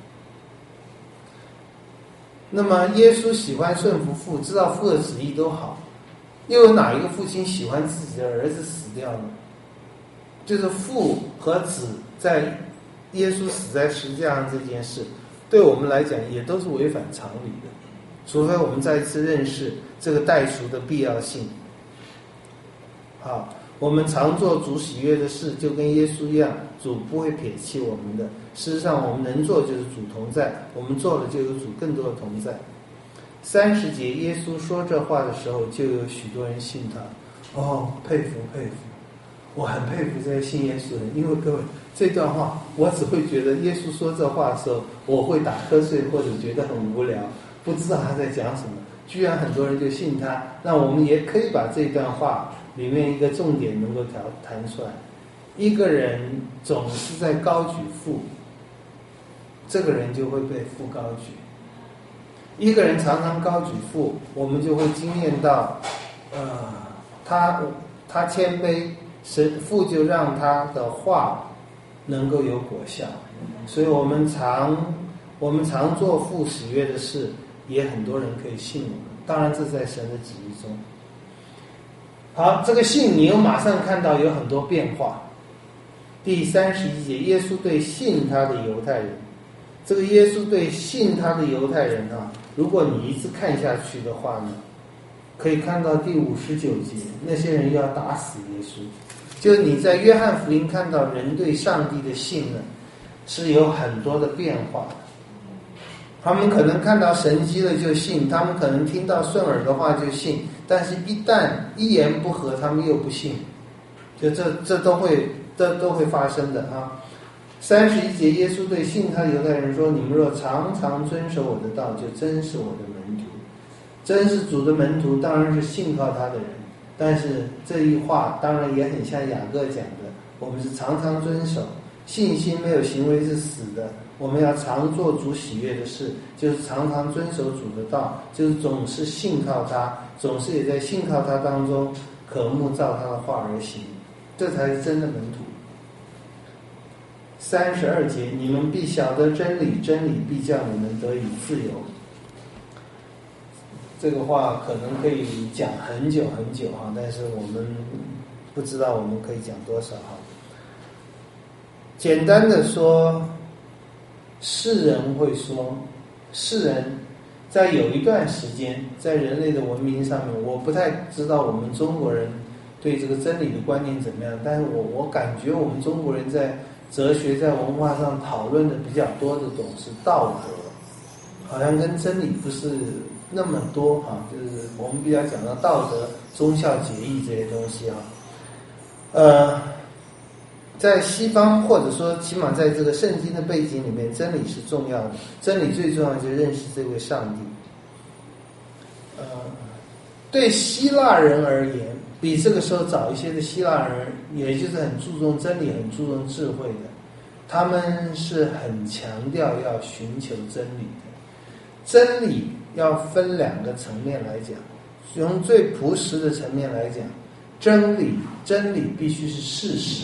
那么耶稣喜欢顺服父，知道父的旨意都好，又有哪一个父亲喜欢自己的儿子死掉呢？就是父和子在耶稣死在十字架上这件事，对我们来讲也都是违反常理的，除非我们再一次认识这个代赎的必要性。好，我们常做主喜悦的事，就跟耶稣一样，主不会撇弃我们的。事实上我们能做就是主同在，我们做了就有主更多的同在。三十节耶稣说这话的时候，就有许多人信他。哦，佩服佩服，我很佩服这些信耶稣的人，因为各位这段话我只会觉得耶稣说这话的时候，我会打瞌睡或者觉得很无聊，不知道他在讲什么，居然很多人就信他。那我们也可以把这段话里面一个重点能够谈出来，一个人总是在高举父，这个人就会被父高举。一个人常常高举父，我们就会经验到呃，他他谦卑，神父就让他的话能够有果效。所以我们常我们常做父喜悦的事，也很多人可以信我们，当然这在神的旨意中。好，这个信你又马上看到有很多变化。第三十一节，耶稣对信他的犹太人，这个耶稣对信他的犹太人啊，如果你一直看下去的话呢，可以看到第五十九节，那些人要打死耶稣。就是你在约翰福音看到人对上帝的信呢，是有很多的变化的。他们可能看到神迹了就信，他们可能听到顺耳的话就信，但是一旦一言不合，他们又不信，就这这都会这都会发生的啊。三十一节，耶稣对信他的犹太人说：“你们若常常遵守我的道，就真是我的门徒。”真是主的门徒，当然是信靠他的人。但是这一话当然也很像雅各讲的，我们是常常遵守。信心没有行为是死的，我们要常做主喜悦的事，就是常常遵守主的道，就是总是信靠他，总是也在信靠他当中渴慕照他的话而行，这才是真的门徒。三十二节，你们必晓得真理，真理必叫你们得以自由。这个话可能可以讲很久很久哈，但是我们不知道我们可以讲多少哈。简单的说，世人会说，世人在有一段时间，在人类的文明上面，我不太知道我们中国人对这个真理的观念怎么样，但是我我感觉我们中国人在哲学在文化上讨论的比较多的总是道德，好像跟真理不是那么多哈，就是我们比较讲到道德、忠孝节义这些东西啊，呃。在西方，或者说起码在这个圣经的背景里面，真理是重要的。真理最重要的就是认识这位上帝。呃，对希腊人而言， 比这个时候早一些的希腊人，也就是很注重真理、很注重智慧的，他们是很强调要寻求真理的。真理要分两个层面来讲，从最朴实的层面来讲，真理真理必须是事实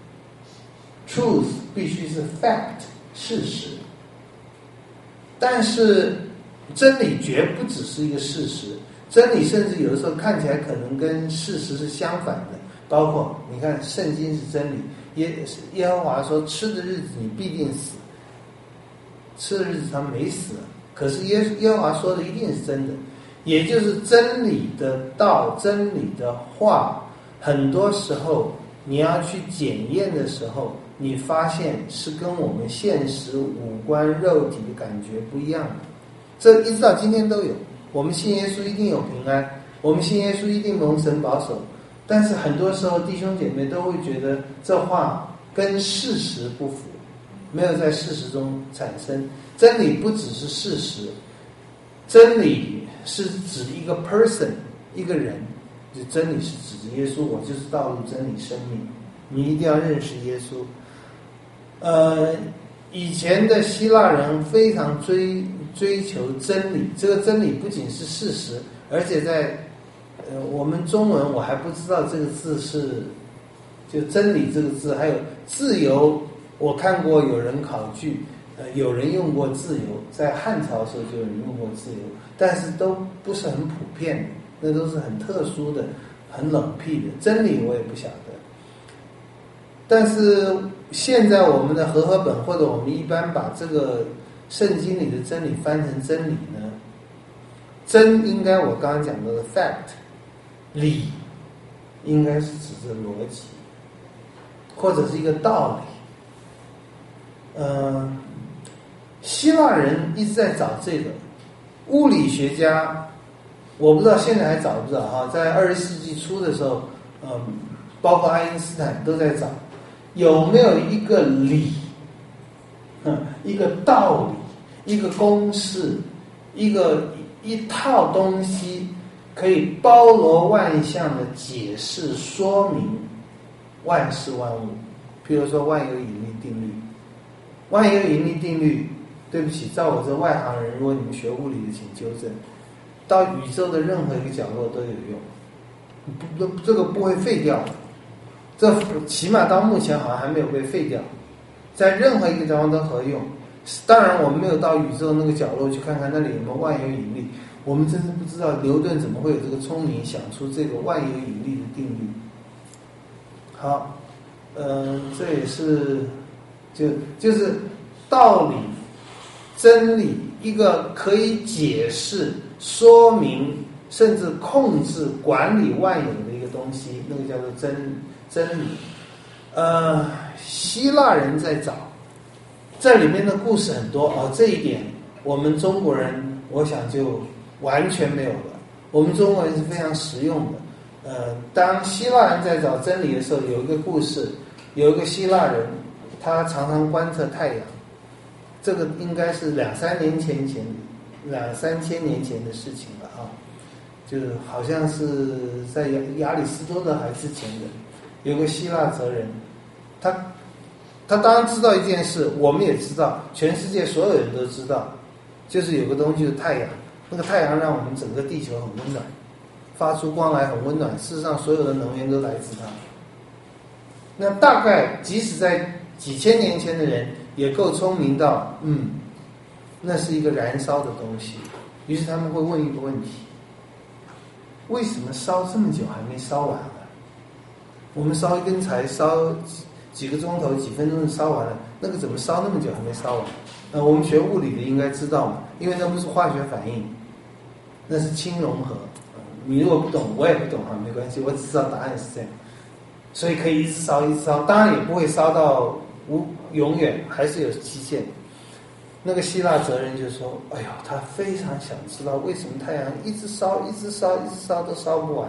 ，truth 必须是 fact 事实。但是真理绝不只是一个事实，真理甚至有的时候看起来可能跟事实是相反的。包括你看，圣经是真理，耶耶和华说吃的日子你必定死，吃的日子他没死，可是耶耶和华说的一定是真的，也就是真理的道、真理的话，很多时候你要去检验的时候，你发现是跟我们现实五官肉体的感觉不一样的。这一直到今天都有，我们信耶稣一定有平安，我们信耶稣一定蒙神保守，但是很多时候弟兄姐妹都会觉得这话跟事实不符，没有在事实中产生。真理不只是事实，真理是指一个 person 一个人，就真理是指着耶稣，我就是道路真理生命，你一定要认识耶稣。呃，以前的希腊人非常追追求真理，这个真理不仅是事实，而且在呃我们中文我还不知道这个字是就真理这个字，还有自由，我看过有人考据，呃有人用过自由，在汉朝的时候就有人用过自由，但是都不是很普遍的，那都是很特殊的、很冷僻的。真理我也不晓得。但是现在我们的和合本或者我们一般把这个圣经里的真理翻成真理呢，真应该我刚刚讲的 fact， 理应该是指着逻辑或者是一个道理。呃，希腊人一直在找这个，物理学家我不知道现在还找不找哈，在二十世纪初的时候，嗯、呃，包括爱因斯坦都在找有没有一个理，一个道理，一个公式，一个一套东西可以包罗万象的解释说明万事万物。譬如说万有引力定律，万有引力定律，对不起，照我这外行人，如果你们学物理的请纠正，到宇宙的任何一个角落都有用，不，这个不会废掉的，这起码到目前好像还没有被废掉，在任何一个地方都合用。当然我们没有到宇宙那个角落去看看那里有没有万有引力，我们真是不知道牛顿怎么会有这个聪明想出这个万有引力的定律。好，嗯、呃，这也是就就是道理、真理，一个可以解释、说明甚至控制、管理万有的一个东西，那个叫做真真理。呃，希腊人在找，这里面的故事很多哦，这一点我们中国人我想就完全没有了。我们中国人是非常实用的。呃，当希腊人在找真理的时候，有一个故事，有一个希腊人，他常常观测太阳。这个应该是两三年前前两三千年前的事情了啊，就是好像是在亚亚里士多德还之前的，有个希腊哲人，他他当然知道一件事，我们也知道，全世界所有人都知道，就是有个东西是太阳，那个太阳让我们整个地球很温暖，发出光来很温暖，事实上所有的能源都来自它。那大概即使在几千年前的人也够聪明到，嗯，那是一个燃烧的东西。于是他们会问一个问题：为什么烧这么久还没烧完啊？我们烧一根柴烧几几个钟头、几分钟就烧完了，那个怎么烧那么久还没烧完？呃，我们学物理的应该知道嘛，因为那不是化学反应，那是氢融合。你如果不懂，我也不懂啊，没关系，我只知道答案是这样。所以可以一直烧一直烧，当然也不会烧到无永远，还是有期限。那个希腊哲人就说：“哎呦，他非常想知道为什么太阳一直烧、一直烧、一直烧都烧不完。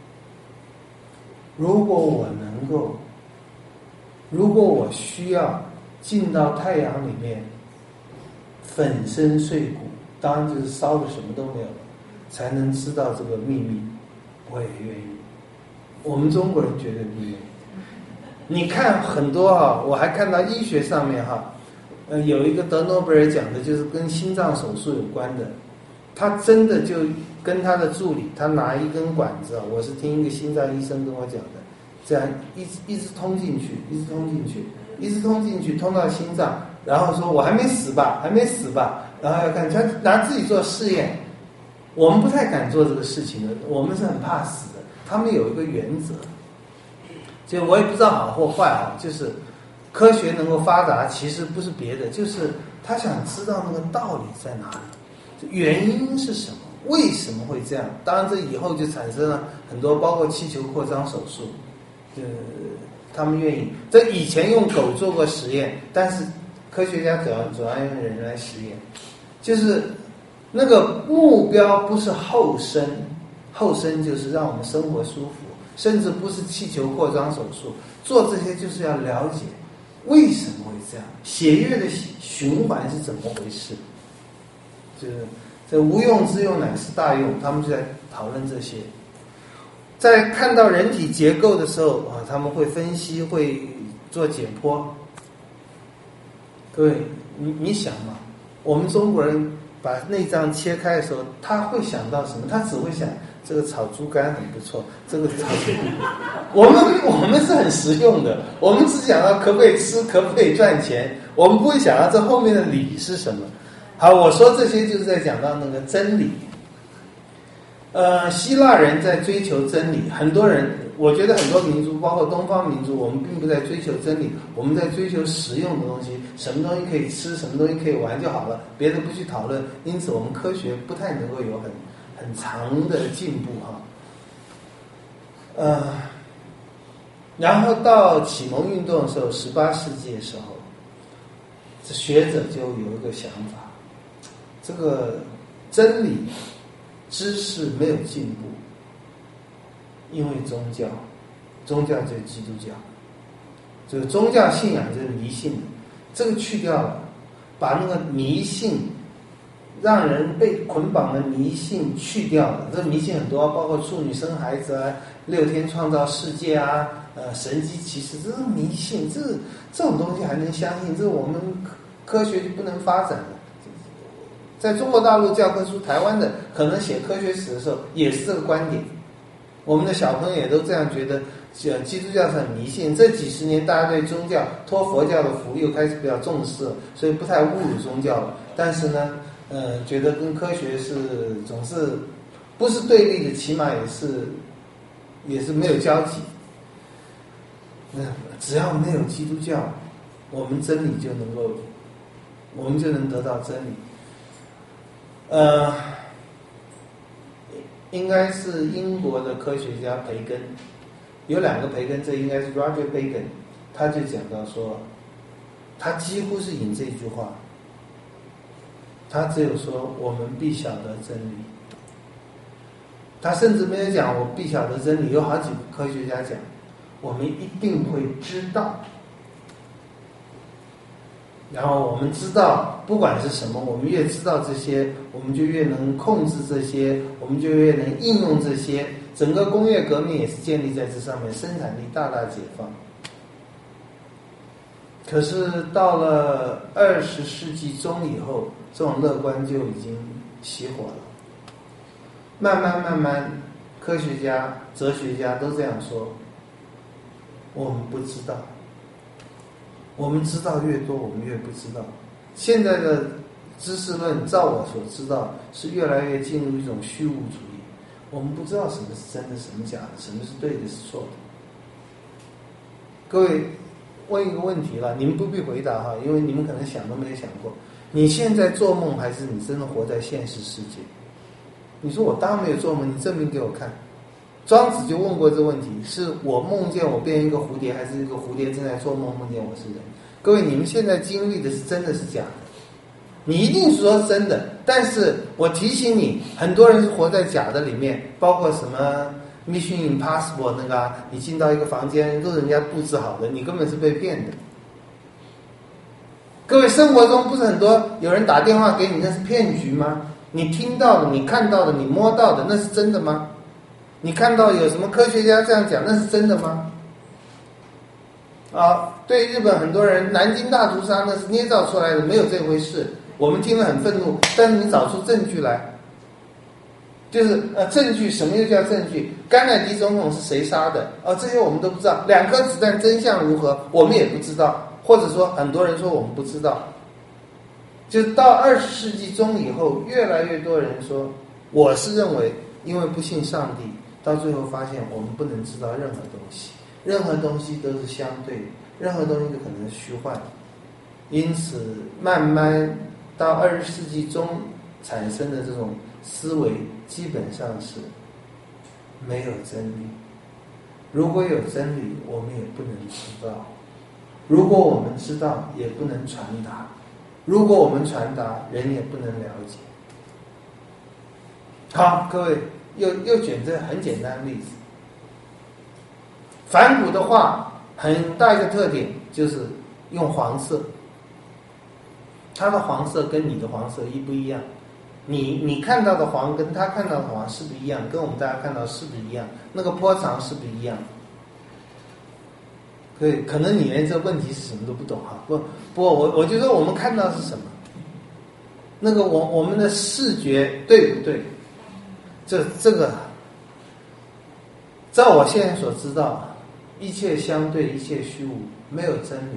如果我能够，如果我需要进到太阳里面，粉身碎骨，当然就是烧的什么都没有了，才能知道这个秘密，我也愿意。” 我们中国人绝对不愿意。你看很多哈，我还看到医学上面哈，呃，有一个得诺贝尔奖的，就是跟心脏手术有关的，他真的就跟他的助理，他拿一根管子啊，我是听一个心脏医生跟我讲的，这样一直一直通进去，一直通进去，一直通进去，通到心脏，然后说我还没死吧，还没死吧，然后要看他拿自己做试验。我们不太敢做这个事情的，我们是很怕死的。他们有一个原则，就我也不知道好或坏啊，就是科学能够发达，其实不是别的，就是他想知道那个道理在哪里，原因是什么，为什么会这样。当然这以后就产生了很多，包括气球扩张手术，呃，他们愿意。这以前用狗做过实验，但是科学家主要主要用人来实验，就是那个目标不是后生，后生就是让我们生活舒服，甚至不是气球扩张手术，做这些就是要了解为什么会这样，血液的循环是怎么回事，就是这无用之用乃是大用，他们就在讨论这些。在看到人体结构的时候啊，他们会分析，会做解剖。各位，你你想嘛，我们中国人把内脏切开的时候，他会想到什么？他只会想这个炒猪肝很不错，这个炒我们我们是很实用的，我们只想到可不可以吃，可不可以赚钱，我们不会想到这后面的理是什么。好，我说这些就是在讲到那个真理。呃，希腊人在追求真理，很多人，我觉得很多民族，包括东方民族，我们并不在追求真理，我们在追求实用的东西，什么东西可以吃，什么东西可以玩就好了，别的不去讨论。因此，我们科学不太能够有很很长的进步哈。呃，然后到启蒙运动的时候，十八世纪的时候，这学者就有一个想法，这个真理知识没有进步，因为宗教，宗教就是基督教，这个宗教信仰就是迷信，这个去掉了，把那个迷信，让人被捆绑的迷信去掉了。这迷信很多，包括处女生孩子啊，六天创造世界啊，呃，神机骑士，这是迷信，这这种东西还能相信？这是我们科学就不能发展的。在中国大陆教科书，台湾的可能写科学史的时候也是这个观点，我们的小朋友也都这样觉得，基督教是很迷信。这几十年大家对宗教托佛教的福又开始比较重视了，所以不太侮辱宗教了。但是呢，呃，觉得跟科学是总是不是对立的，起码也是也是没有交集。那只要没有基督教，我们真理就能够，我们就能得到真理。呃，应该是英国的科学家培根，有两个培根，这应该是 Roger Bacon， 他就讲到说，他几乎是引这句话，他只有说我们必晓得真理，他甚至没有讲我必晓得真理，有好几个科学家讲，我们一定会知道。然后我们知道，不管是什么，我们越知道这些，我们就越能控制这些，我们就越能应用这些。整个工业革命也是建立在这上面，生产力大大解放。可是到了二十世纪中以后，这种乐观就已经熄火了。慢慢慢慢，科学家、哲学家都这样说，我们不知道。我们知道越多，我们越不知道。现在的知识论，照我所知道，是越来越进入一种虚无主义。我们不知道什么是真的，什么假的，什么是对的，是错的。各位，问一个问题了，你们不必回答哈，因为你们可能想都没有想过。你现在做梦，还是你真的活在现实世界？你说我当然没有做梦，你证明给我看。庄子就问过这个问题，是我梦见我变一个蝴蝶，还是一个蝴蝶正在做梦梦见我是人？各位，你们现在经历的是真的是假的？你一定说是真的，但是我提醒你，很多人是活在假的里面，包括什么 Mission Impossible 那个，你进到一个房间都是人家布置好的，你根本是被骗的。各位，生活中不是很多有人打电话给你，那是骗局吗？你听到的，你看到的，你摸到的，那是真的吗？ 你看到有什么科学家这样讲，那是真的吗？啊，对日本很多人，南京大屠杀那是捏造出来的，没有这回事。我们听了很愤怒，但是你找出证据来，就是呃证据，什么又叫证据？甘乃迪总统是谁杀的？哦，这些我们都不知道。两颗子弹真相如何，我们也不知道，或者说很多人说我们不知道。就到二十世纪中以后，越来越多人说，我是认为，因为不信上帝，到最后发现我们不能知道任何东西。任何东西都是相对的，任何东西都可能是虚幻，因此慢慢到二十世纪中产生的这种思维基本上是没有真理。如果有真理，我们也不能知道；如果我们知道，也不能传达；如果我们传达，人也不能了解。好，各位又又举这很简单的例子。梵谷的画很大一个特点就是用黄色，他的黄色跟你的黄色一不一样？你你看到的黄跟他看到的黄是不一样，跟我们大家看到是不一样，那个波长是不一样。可以，可能你连这问题是什么都不懂哈。不不，我我就说我们看到是什么，那个我我们的视觉对不对？这这个，照我现在所知道。一切相对，一切虚无，没有真理。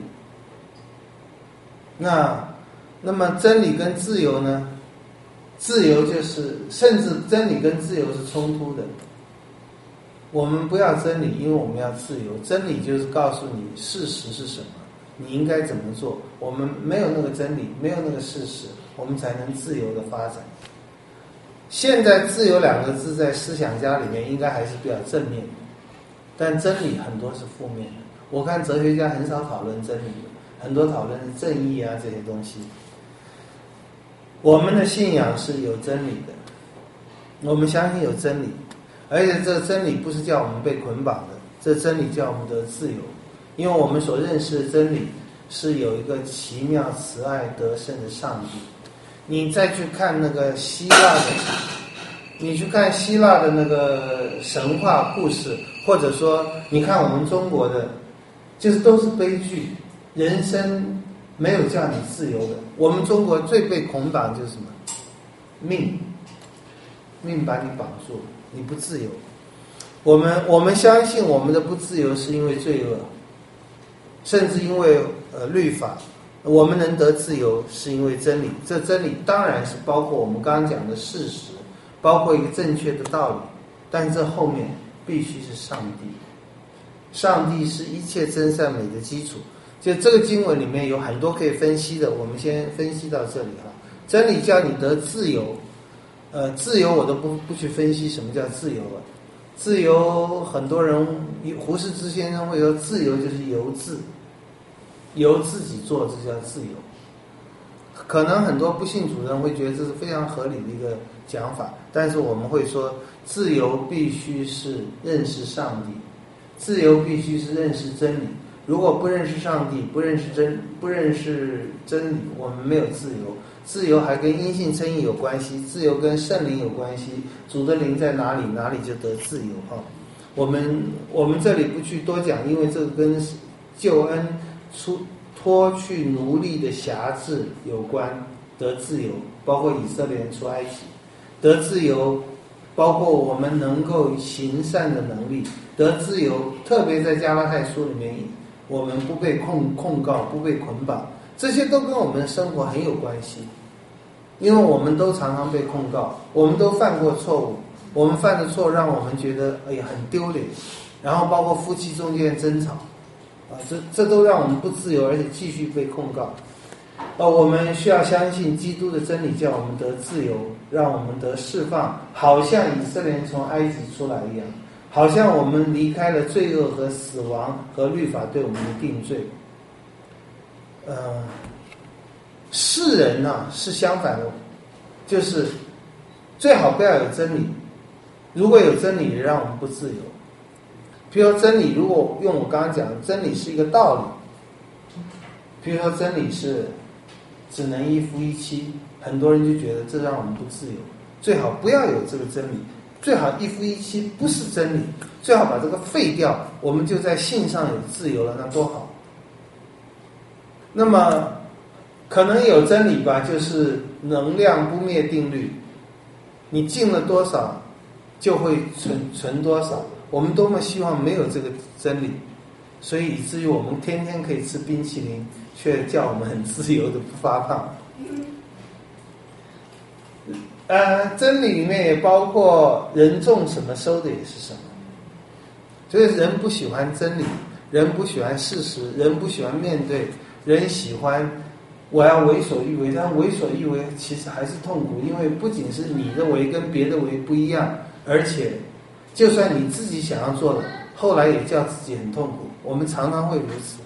那，那么真理跟自由呢？自由就是，甚至真理跟自由是冲突的。我们不要真理，因为我们要自由。真理就是告诉你事实是什么，你应该怎么做。我们没有那个真理，没有那个事实，我们才能自由的发展。现在自由两个字在思想家里面应该还是比较正面的。但真理很多是负面的，我看哲学家很少讨论真理的，很多讨论是正义啊这些东西。我们的信仰是有真理的，我们相信有真理，而且这真理不是叫我们被捆绑的，这真理叫我们得自由，因为我们所认识的真理是有一个奇妙慈爱得胜的上帝。你再去看那个希腊的，你去看希腊的那个神话故事，或者说你看我们中国的，就是都是悲剧，人生没有叫你自由的。我们中国最被捆绑就是什么？命，命把你绑住，你不自由。我们我们相信我们的不自由是因为罪恶，甚至因为呃律法。我们能得自由是因为真理，这真理当然是包括我们刚刚讲的事实，包括一个正确的道理，但这后面必须是上帝。上帝是一切真善美的基础。就这个经文里面有很多可以分析的，我们先分析到这里哈。真理叫你得自由，呃，自由我都不不去分析什么叫自由了。自由很多人，胡适之先生会说，自由就是由自，由自己做，这叫自由。可能很多不信主人会觉得这是非常合理的一个讲法，但是我们会说，自由必须是认识上帝，自由必须是认识真理。如果不认识上帝，不认识真，不认识真理，我们没有自由。自由还跟因信称义有关系，自由跟圣灵有关系。主的灵在哪里，哪里就得自由哈。我们我们这里不去多讲，因为这个跟救恩出脱去奴隶的辖制有关，得自由，包括以色列人出埃及，得自由，包括我们能够行善的能力，得自由。特别在加拉太书里面，我们不被控控告，不被捆绑，这些都跟我们的生活很有关系。因为我们都常常被控告，我们都犯过错误，我们犯的错让我们觉得哎呀很丢脸，然后包括夫妻中间争吵啊，这这都让我们不自由，而且继续被控告。呃，我们需要相信基督的真理，叫我们得自由，让我们得释放，好像以色列人从埃及出来一样，好像我们离开了罪恶和死亡和律法对我们的定罪。呃，世人呢、啊、是相反的，就是最好不要有真理，如果有真理，也让我们不自由。比如说真理，如果用我刚刚讲的，真理是一个道理，比如说真理是只能一夫一妻，很多人就觉得这让我们不自由，最好不要有这个真理。 最好一夫一妻不是真理，最好把这个废掉，我们就在性上有自由了，那多好。那么可能有真理吧，就是能量不灭定律，你进了多少就会存存多少，我们多么希望没有这个真理，所以以至于我们天天可以吃冰淇淋，却叫我们很自由的不发胖。呃，真理里面也包括人种什么收的也是什么，所以人不喜欢真理，人不喜欢事实，人不喜欢面对，人喜欢我要为所欲为，但为所欲为其实还是痛苦，因为不仅是你的为跟别的为不一样，而且就算你自己想要做的，后来也叫自己很痛苦，我们常常会如此。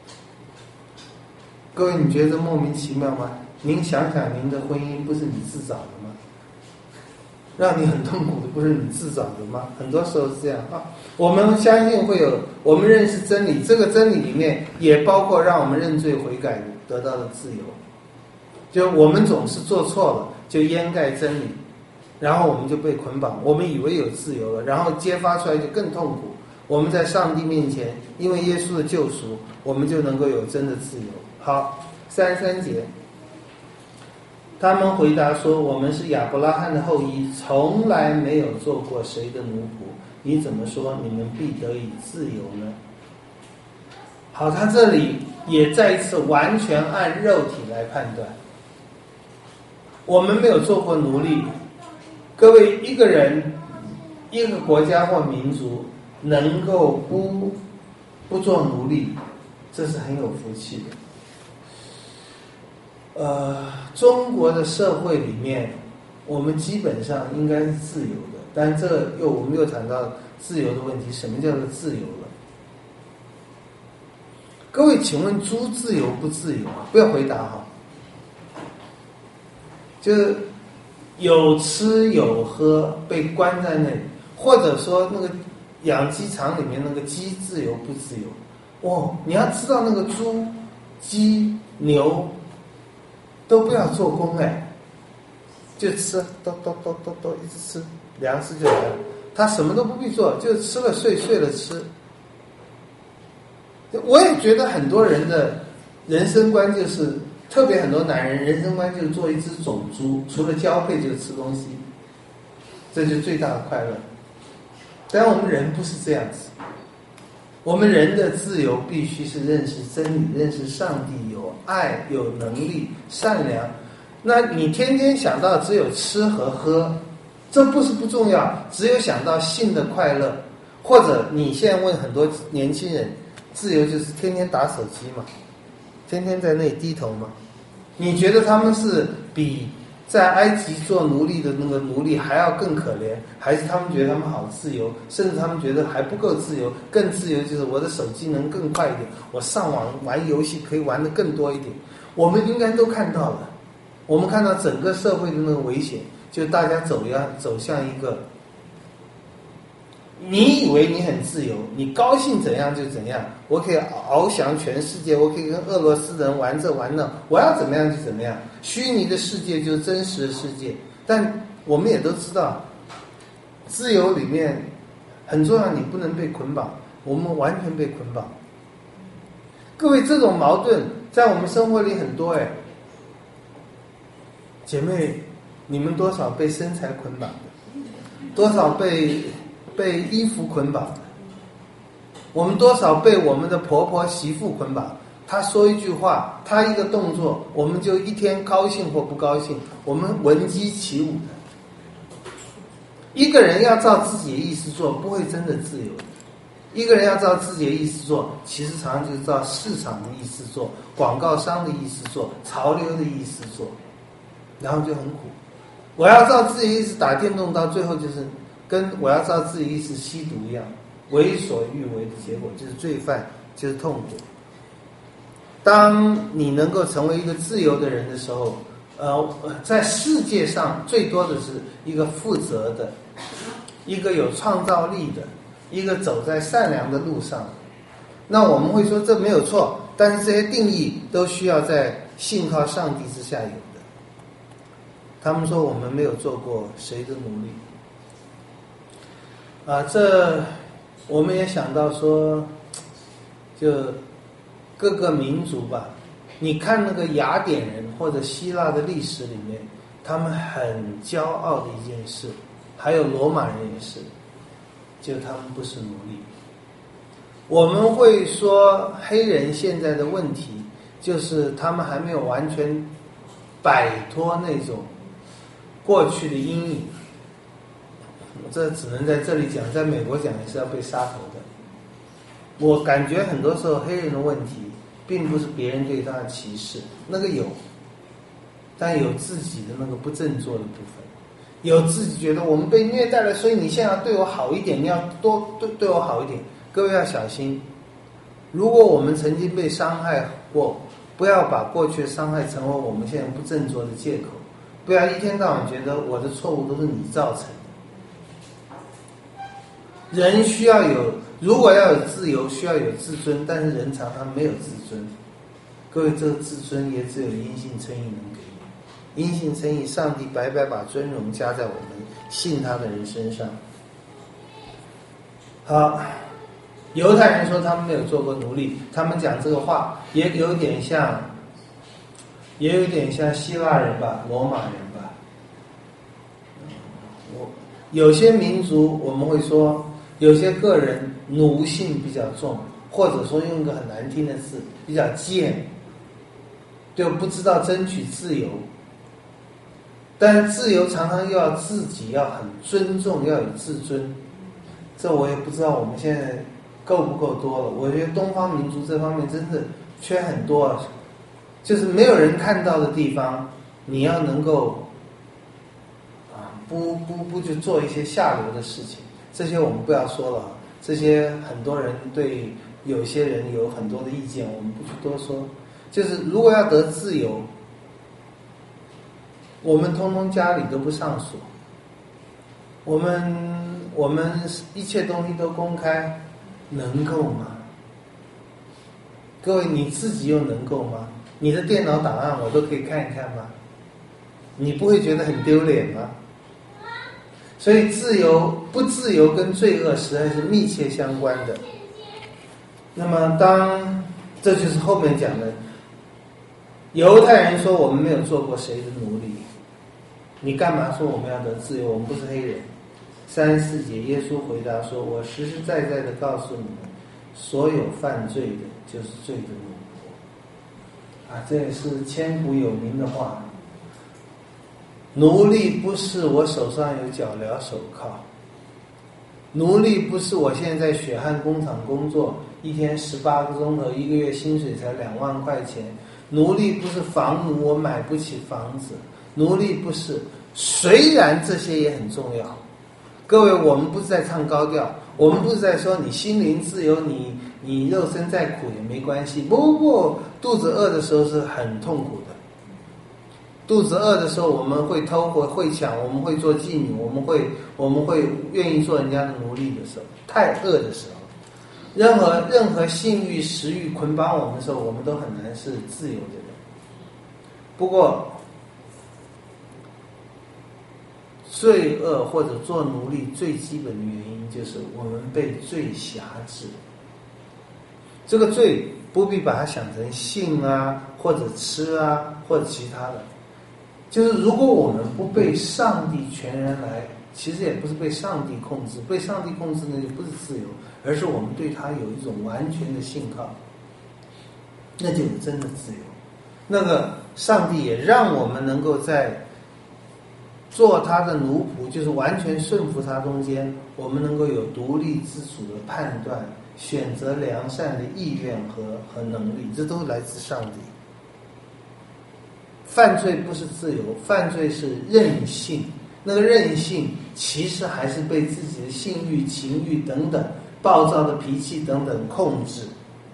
各位，你觉得莫名其妙吗？您想想，您的婚姻不是你自找的吗？让你很痛苦的不是你自找的吗？很多时候是这样啊。我们相信会有，我们认识真理，这个真理里面也包括让我们认罪悔改得到的自由。就我们总是做错了，就掩盖真理，然后我们就被捆绑，我们以为有自由了，然后揭发出来就更痛苦。我们在上帝面前，因为耶稣的救赎，我们就能够有真的自由。好，三十三节。他们回答说，我们是亚伯拉罕的后裔，从来没有做过谁的奴仆，你怎么说你们必得以自由呢？好，他这里也再一次完全按肉体来判断，我们没有做过奴隶。各位，一个人一个国家或民族能够不不做奴隶，这是很有福气的。呃，中国的社会里面，我们基本上应该是自由的，但这个又我们又谈到自由的问题，什么叫做自由了？各位，请问猪自由不自由啊？不要回答哈，就是有吃有喝，被关在那里，或者说那个养鸡场里面那个鸡自由不自由？哦，你要知道那个猪、鸡、牛。都不要做工哎，就吃，叨叨叨叨叨，一直吃，粮食就来了。他什么都不必做，就吃了睡，睡了吃。我也觉得很多人的人生观就是，特别很多男人人生观就是做一只种猪，除了交配就是吃东西，这就是最大的快乐。但我们人不是这样子，我们人的自由必须是认识真理，认识上帝，有爱，有能力，善良。那你天天想到只有吃和喝，这不是不重要，只有想到性的快乐。或者你现在问很多年轻人，自由就是天天打手机嘛，天天在那里低头嘛。你觉得他们是比在埃及做奴隶的那个奴隶还要更可怜，还是他们觉得他们好自由，甚至他们觉得还不够自由，更自由就是我的手机能更快一点，我上网玩游戏可以玩得更多一点。我们应该都看到了，我们看到整个社会的那个危险，就大家走呀走向一个，你以为你很自由，你高兴怎样就怎样，我可以翱翔全世界，我可以跟俄罗斯人玩这玩那，我要怎么样就怎么样。虚拟的世界就是真实的世界，但我们也都知道，自由里面很重要，你不能被捆绑，我们完全被捆绑。各位，这种矛盾在我们生活里很多哎，姐妹，你们多少被身材捆绑的，多少被被衣服捆绑的，我们多少被我们的婆婆媳妇捆绑，她说一句话，她一个动作，我们就一天高兴或不高兴，我们闻鸡起舞的。一个人要照自己的意思做，不会真的自由的。一个人要照自己的意思做，其实常常就是照市场的意思做，广告商的意思做，潮流的意思做，然后就很苦。我要照自己的意思打电动，到最后就是跟我要照自己的意思吸毒一样，为所欲为的结果就是罪犯，就是痛苦。当你能够成为一个自由的人的时候，呃，在世界上最多的是一个负责的，一个有创造力的，一个走在善良的路上。那我们会说这没有错，但是这些定义都需要在信靠上帝之下有的。他们说我们没有做过谁的奴隶， 啊，这我们也想到说，就各个民族吧，你看那个雅典人或者希腊的历史里面，他们很骄傲的一件事，还有罗马人也是，就他们不是奴隶。我们会说黑人现在的问题，就是他们还没有完全摆脱那种过去的阴影。这只能在这里讲，在美国讲也是要被杀头的。我感觉很多时候黑人的问题并不是别人对他的歧视，那个有，但有自己的那个不振作的部分，有自己觉得我们被虐待了，所以你现在要对我好一点，你要多对对我好一点。各位要小心，如果我们曾经被伤害过，不要把过去的伤害成为我们现在不振作的借口，不要一天到晚觉得我的错误都是你造成的。人需要有，如果要有自由，需要有自尊，但是人常常没有自尊。各位，这个自尊也只有因信称义能给你。因信称义，上帝白白把尊荣加在我们信他的人身上。好，犹太人说他们没有做过奴隶，他们讲这个话也有点像，也有点像希腊人吧，罗马人吧。我有些民族我们会说，有些个人奴性比较重，或者说用一个很难听的字，比较贱，就不知道争取自由。但是自由常常又要自己要很尊重，要有自尊。这我也不知道我们现在够不够多了。我觉得东方民族这方面真的缺很多啊，就是没有人看到的地方，你要能够啊，不不不去做一些下流的事情。这些我们不要说了，这些很多人对有些人有很多的意见，我们不去多说。就是如果要得自由，我们通通家里都不上锁，我们我们一切东西都公开，能够吗？各位，你自己又能够吗？你的电脑档案我都可以看一看吗？你不会觉得很丢脸吗？所以自由不自由跟罪恶实在是密切相关的。那么当这就是后面讲的，犹太人说我们没有做过谁的奴隶，你干嘛说我们要得自由？我们不是黑人。三十四节耶稣回答说，我实实在在的告诉你们，所有犯罪的就是罪的奴仆。啊，这也是千古有名的话。奴隶不是我手上有脚镣手铐，奴隶不是我现在在血汗工厂工作，一天十八个钟头，一个月薪水才两万块钱。奴隶不是房奴，我买不起房子。奴隶不是，虽然这些也很重要。各位，我们不是在唱高调，我们不是在说你心灵自由，你你肉身再苦也没关系。不不不，肚子饿的时候是很痛苦的。肚子饿的时候，我们会偷会会抢，我们会做妓女，我们会我们会愿意做人家的奴隶的时候，太饿的时候，任何任何性欲食欲捆绑我们的时候，我们都很难是自由的人。不过罪恶或者做奴隶最基本的原因就是我们被罪辖制。这个罪不必把它想成性啊，或者吃啊，或者其他的。就是如果我们不被上帝全然来，其实也不是被上帝控制，被上帝控制呢就不是自由，而是我们对他有一种完全的信靠，那就是真的自由。那个上帝也让我们能够在做他的奴仆，就是完全顺服他中间，我们能够有独立自主的判断，选择良善的意愿和和能力，这都来自上帝。犯罪不是自由，犯罪是任性。那个任性其实还是被自己的性欲、情欲等等、暴躁的脾气等等控制。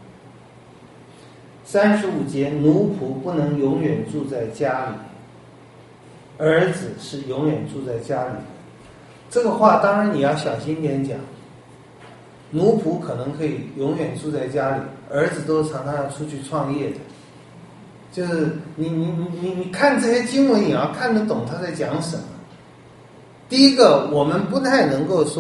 三十五节，奴仆不能永远住在家里，儿子是永远住在家里的。这个话当然你要小心点讲。奴仆可能可以永远住在家里，儿子都常常要出去创业的。就是你你你你看这些经文，你要看得懂他在讲什么。第一个，我们不太能够说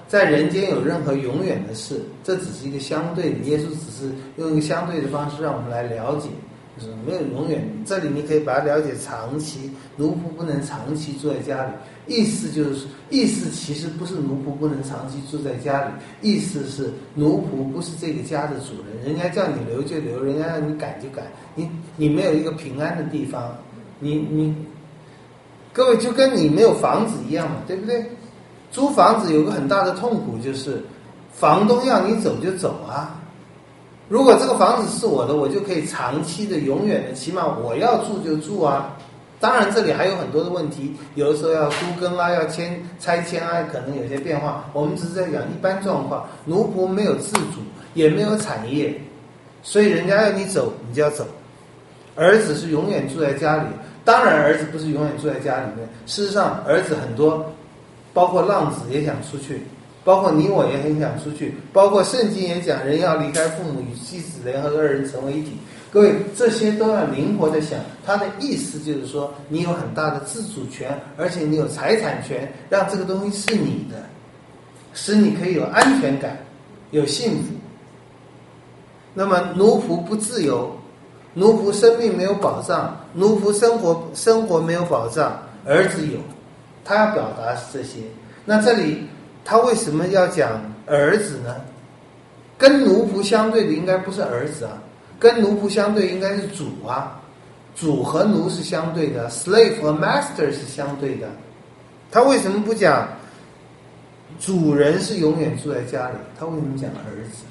在人间有任何永远的事，这只是一个相对的，耶稣只是用一个相对的方式让我们来了解，就是没有永远。这里你可以把它了解长期，奴仆不能长期住在家里，意思就是意思其实不是奴仆不能长期住在家里，意思是奴仆不是这个家的主人，人家叫你留就留，人家让你赶就赶，你你没有一个平安的地方，你你各位就跟你没有房子一样嘛，对不对？租房子有个很大的痛苦，就是房东要你走就走啊。如果这个房子是我的，我就可以长期的、永远的，起码我要住就住啊。当然，这里还有很多的问题，有的时候要都更啊，要迁拆迁啊，可能有些变化。我们只是在讲一般状况，奴仆没有自主，也没有产业，所以人家要你走，你就要走。儿子是永远住在家里，当然儿子不是永远住在家里面。事实上，儿子很多。包括浪子也想出去，包括你我也很想出去，包括圣经也讲人要离开父母与妻子联合二人成为一体。各位，这些都要灵活的想，他的意思就是说你有很大的自主权，而且你有财产权，让这个东西是你的，使你可以有安全感，有幸福。那么奴仆不自由，奴仆生命没有保障，奴仆生活生活没有保障，儿子有。他要表达是这些，那这里他为什么要讲儿子呢？跟奴仆相对的应该不是儿子啊，跟奴仆相对应该是主啊，主和奴是相对的 ，slave 和 master 是相对的。他为什么不讲主人是永远住在家里？他为什么讲儿子？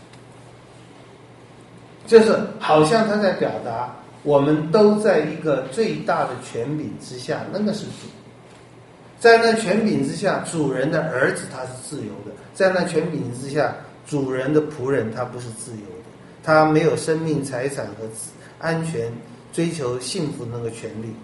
就是好像他在表达我们都在一个最大的权柄之下，那个是主。在那权柄之下，主人的儿子他是自由的；在那权柄之下，主人的仆人他不是自由的，他没有生命、财产和安全、追求幸福的那个权利。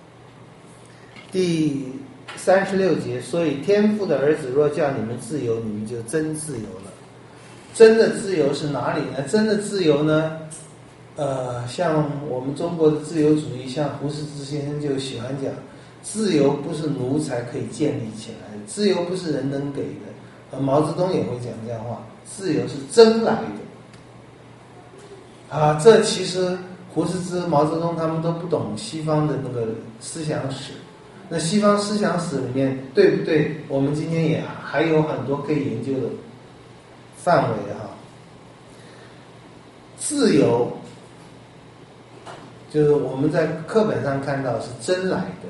第三十六节，所以天父的儿子若叫你们自由，你们就真自由了。真的自由是哪里呢？真的自由呢？呃，像我们中国的自由主义，像胡适之先生就喜欢讲。自由不是奴才可以建立起来的，自由不是人能给的。而毛泽东也会讲这样话，自由是真来的。啊，这其实胡适之、毛泽东他们都不懂西方的那个思想史。那西方思想史里面对不对？我们今天也还有很多可以研究的范围哈。自由就是我们在课本上看到是真来的。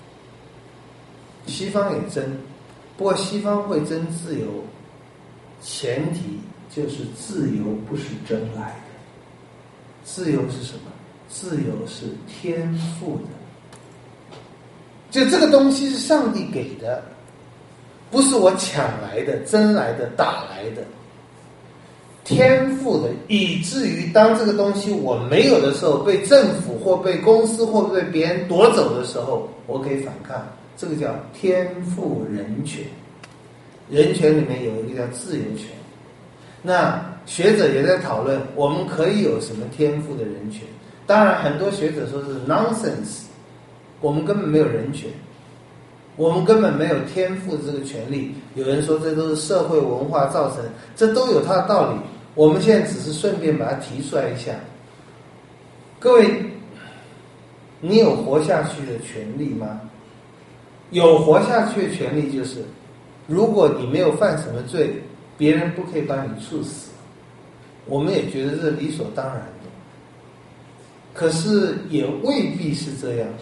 西方也争，不过西方会争自由，前提就是自由不是争来的。自由是什么？自由是天赋的，就这个东西是上帝给的，不是我抢来的、争来的、打来的，天赋的，以至于当这个东西我没有的时候，被政府或被公司或被别人夺走的时候，我可以反抗。这个叫天赋人权，人权里面有一个叫自由权。那学者也在讨论，我们可以有什么天赋的人权？当然，很多学者说是 nonsense， 我们根本没有人权，我们根本没有天赋的这个权利。有人说这都是社会文化造成，这都有它的道理。我们现在只是顺便把它提出来一下。各位，你有活下去的权利吗？有活下去的权利就是，如果你没有犯什么罪，别人不可以把你处死。我们也觉得这理所当然的，可是也未必是这样。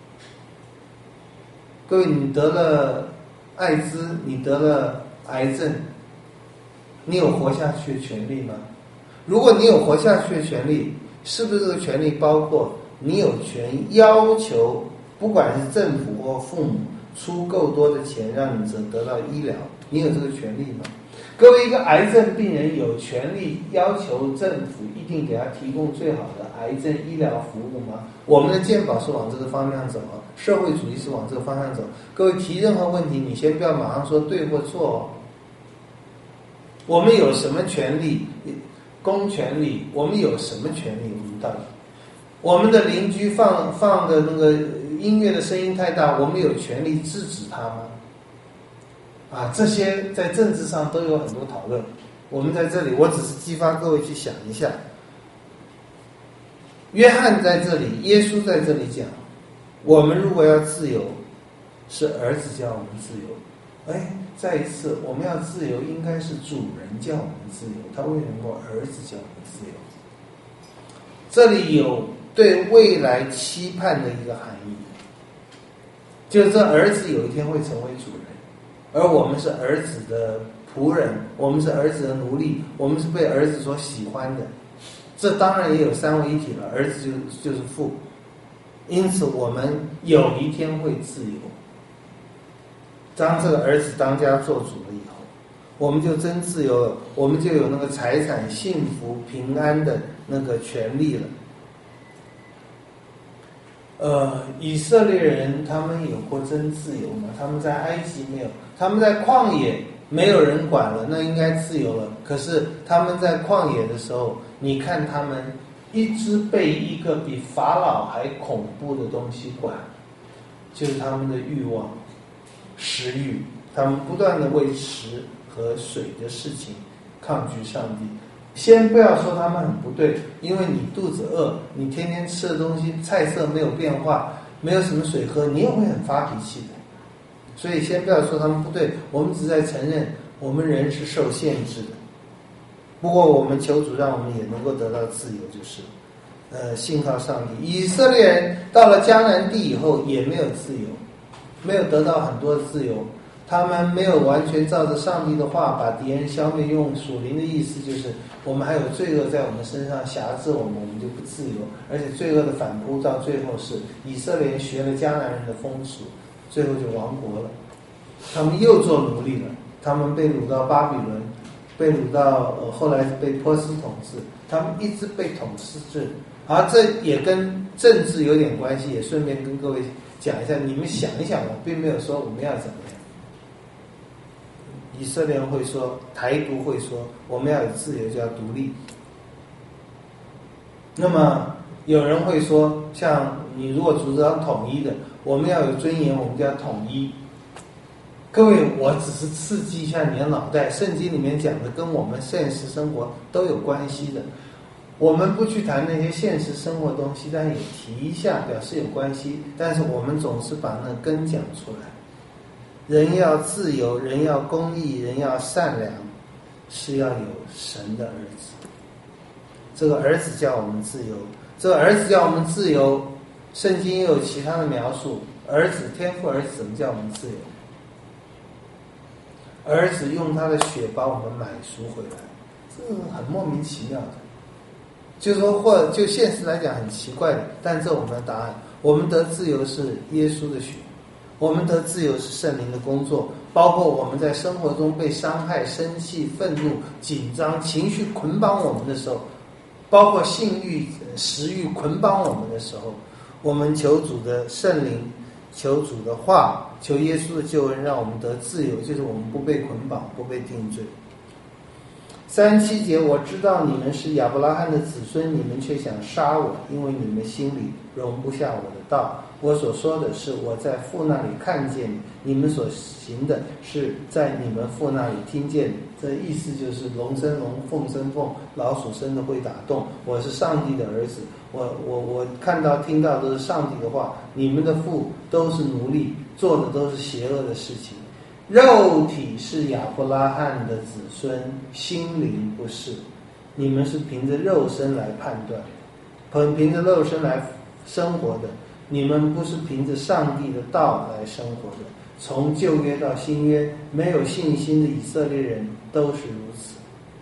各位，你得了艾滋，你得了癌症，你有活下去的权利吗？如果你有活下去的权利，是不是这个权利包括你有权要求，不管是政府或父母出够多的钱让你得到医疗，你有这个权利吗？各位，一个癌症病人有权利要求政府一定给他提供最好的癌症医疗服务吗？我们的健保是往这个方向走，社会主义是往这个方向走。各位提任何问题，你先不要马上说对或错哦。我们有什么权利？公权力，我们有什么权利？我们到底，我们的邻居放放的那个音乐的声音太大，我们有权利制止他吗？ 啊，这些在政治上都有很多讨论。我们在这里，我只是激发各位去想一下。约翰在这里，耶稣在这里讲，我们如果要自由，是儿子叫我们自由。哎，再一次，我们要自由，应该是主人叫我们自由，他为什么儿子叫我们自由？这里有对未来期盼的一个含义，就是这儿子有一天会成为主人，而我们是儿子的仆人，我们是儿子的奴隶，我们是被儿子所喜欢的。这当然也有三位一体了，儿子就就是父，因此我们有一天会自由。当这个儿子当家做主了以后，我们就真自由了，我们就有那个财产、幸福、平安的那个权利了。呃，以色列人他们有过真自由吗？他们在埃及没有，他们在旷野没有人管了，那应该自由了。可是他们在旷野的时候，你看他们一直被一个比法老还恐怖的东西管，就是他们的欲望、食欲，他们不断的为食和水的事情抗拒上帝。先不要说他们很不对，因为你肚子饿，你天天吃的东西菜色没有变化，没有什么水喝，你也会很发脾气的。所以先不要说他们不对，我们只在承认我们人是受限制的。不过我们求主让我们也能够得到自由，就是呃，信靠上帝。以色列人到了迦南地以后也没有自由，没有得到很多的自由，他们没有完全照着上帝的话把敌人消灭。用属灵的意思就是我们还有罪恶在我们身上辖制我们，我们就不自由。而且罪恶的反扑到最后是以色列人学了迦南人的风俗，最后就亡国了。他们又做奴隶了，他们被掳到巴比伦，被掳到呃后来被波斯统治，他们一直被统治制。而这也跟政治有点关系，也顺便跟各位讲一下。你们想一想，我并没有说我们要怎么样。以色列人会说，台独会说，我们要有自由就要独立。那么有人会说，像你如果主张统一的，我们要有尊严，我们就要统一。各位，我只是刺激一下你的脑袋，圣经里面讲的跟我们现实生活都有关系的。我们不去谈那些现实生活的东西，但也提一下，表示有关系。但是我们总是把那根讲出来。人要自由，人要公义，人要善良，是要有神的儿子。这个儿子叫我们自由，这个儿子叫我们自由，圣经也有其他的描述。儿子，天父儿子怎么叫我们自由？儿子用他的血把我们买赎回来，这很莫名其妙的。就是说，或就现实来讲很奇怪的，但这我们的答案。我们得自由是耶稣的血，我们得自由是圣灵的工作，包括我们在生活中被伤害、生气、愤怒、紧张、情绪捆绑我们的时候，包括性欲、食欲捆绑我们的时候，我们求主的圣灵，求主的话，求耶稣的救恩，让我们得自由，就是我们不被捆绑，不被定罪。三七节，我知道你们是亚伯拉罕的子孙，你们却想杀我，因为你们心里容不下我的道。我所说的是我在父那里看见你，你们所行的是在你们父那里听见你。这意思就是龙生龙，凤生凤，老鼠生的会打洞。我是上帝的儿子，我我我看到听到都是上帝的话。你们的父都是奴隶，做的都是邪恶的事情。肉体是亚伯拉罕的子孙，心灵不是。你们是凭着肉身来判断，凭凭着肉身来生活的。你们不是凭着上帝的道来生活的。从旧约到新约，没有信心的以色列人都是如此。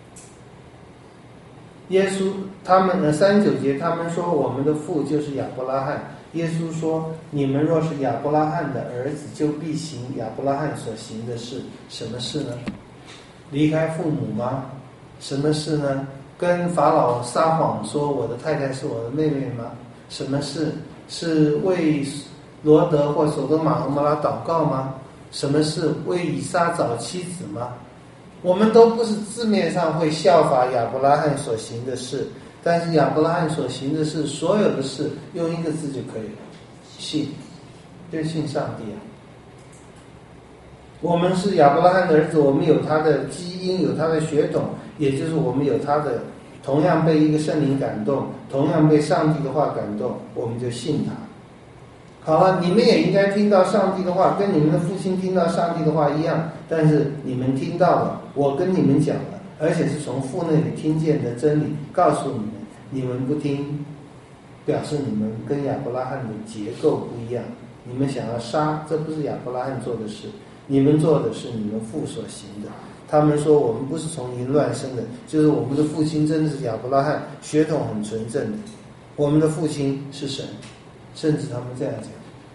耶稣他们的三九节，他们说我们的父就是亚伯拉罕。耶稣说，你们若是亚伯拉罕的儿子，就必行亚伯拉罕所行的事。什么事呢？离开父母吗？什么事呢？跟法老撒谎说我的太太是我的妹妹吗？什么事？是为罗德或索多玛和摩拉祷告吗？什么事？为以撒找妻子吗？我们都不是字面上会效法亚伯拉罕所行的事，但是亚伯拉罕所行的事，所有的事用一个字就可以了，信，就信上帝啊。 我们是亚伯拉罕的儿子，我们有他的基因，有他的血统，也就是我们有他的同样被一个圣灵感动，同样被上帝的话感动，我们就信他。好了，你们也应该听到上帝的话，跟你们的父亲听到上帝的话一样，但是你们听到了，我跟你们讲了，而且是从父那里听见的真理告诉你们，你们不听，表示你们跟亚伯拉罕的结构不一样，你们想要杀，这不是亚伯拉罕做的事，你们做的是你们父所行的。他们说我们不是从淫乱生的，就是我们的父亲真的是亚伯拉罕，血统很纯正的，我们的父亲是神，甚至他们这样讲。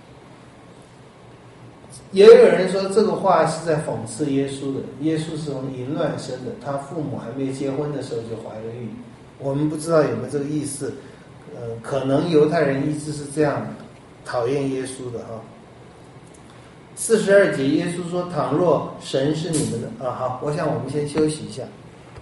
也有人说这个话是在讽刺耶稣的，耶稣是从淫乱生的，他父母还没结婚的时候就怀了孕。我们不知道有没有这个意思，呃，可能犹太人一直是这样讨厌耶稣的哈。四十二节，耶稣说：“倘若神是你们的啊，好，我想我们先休息一下。”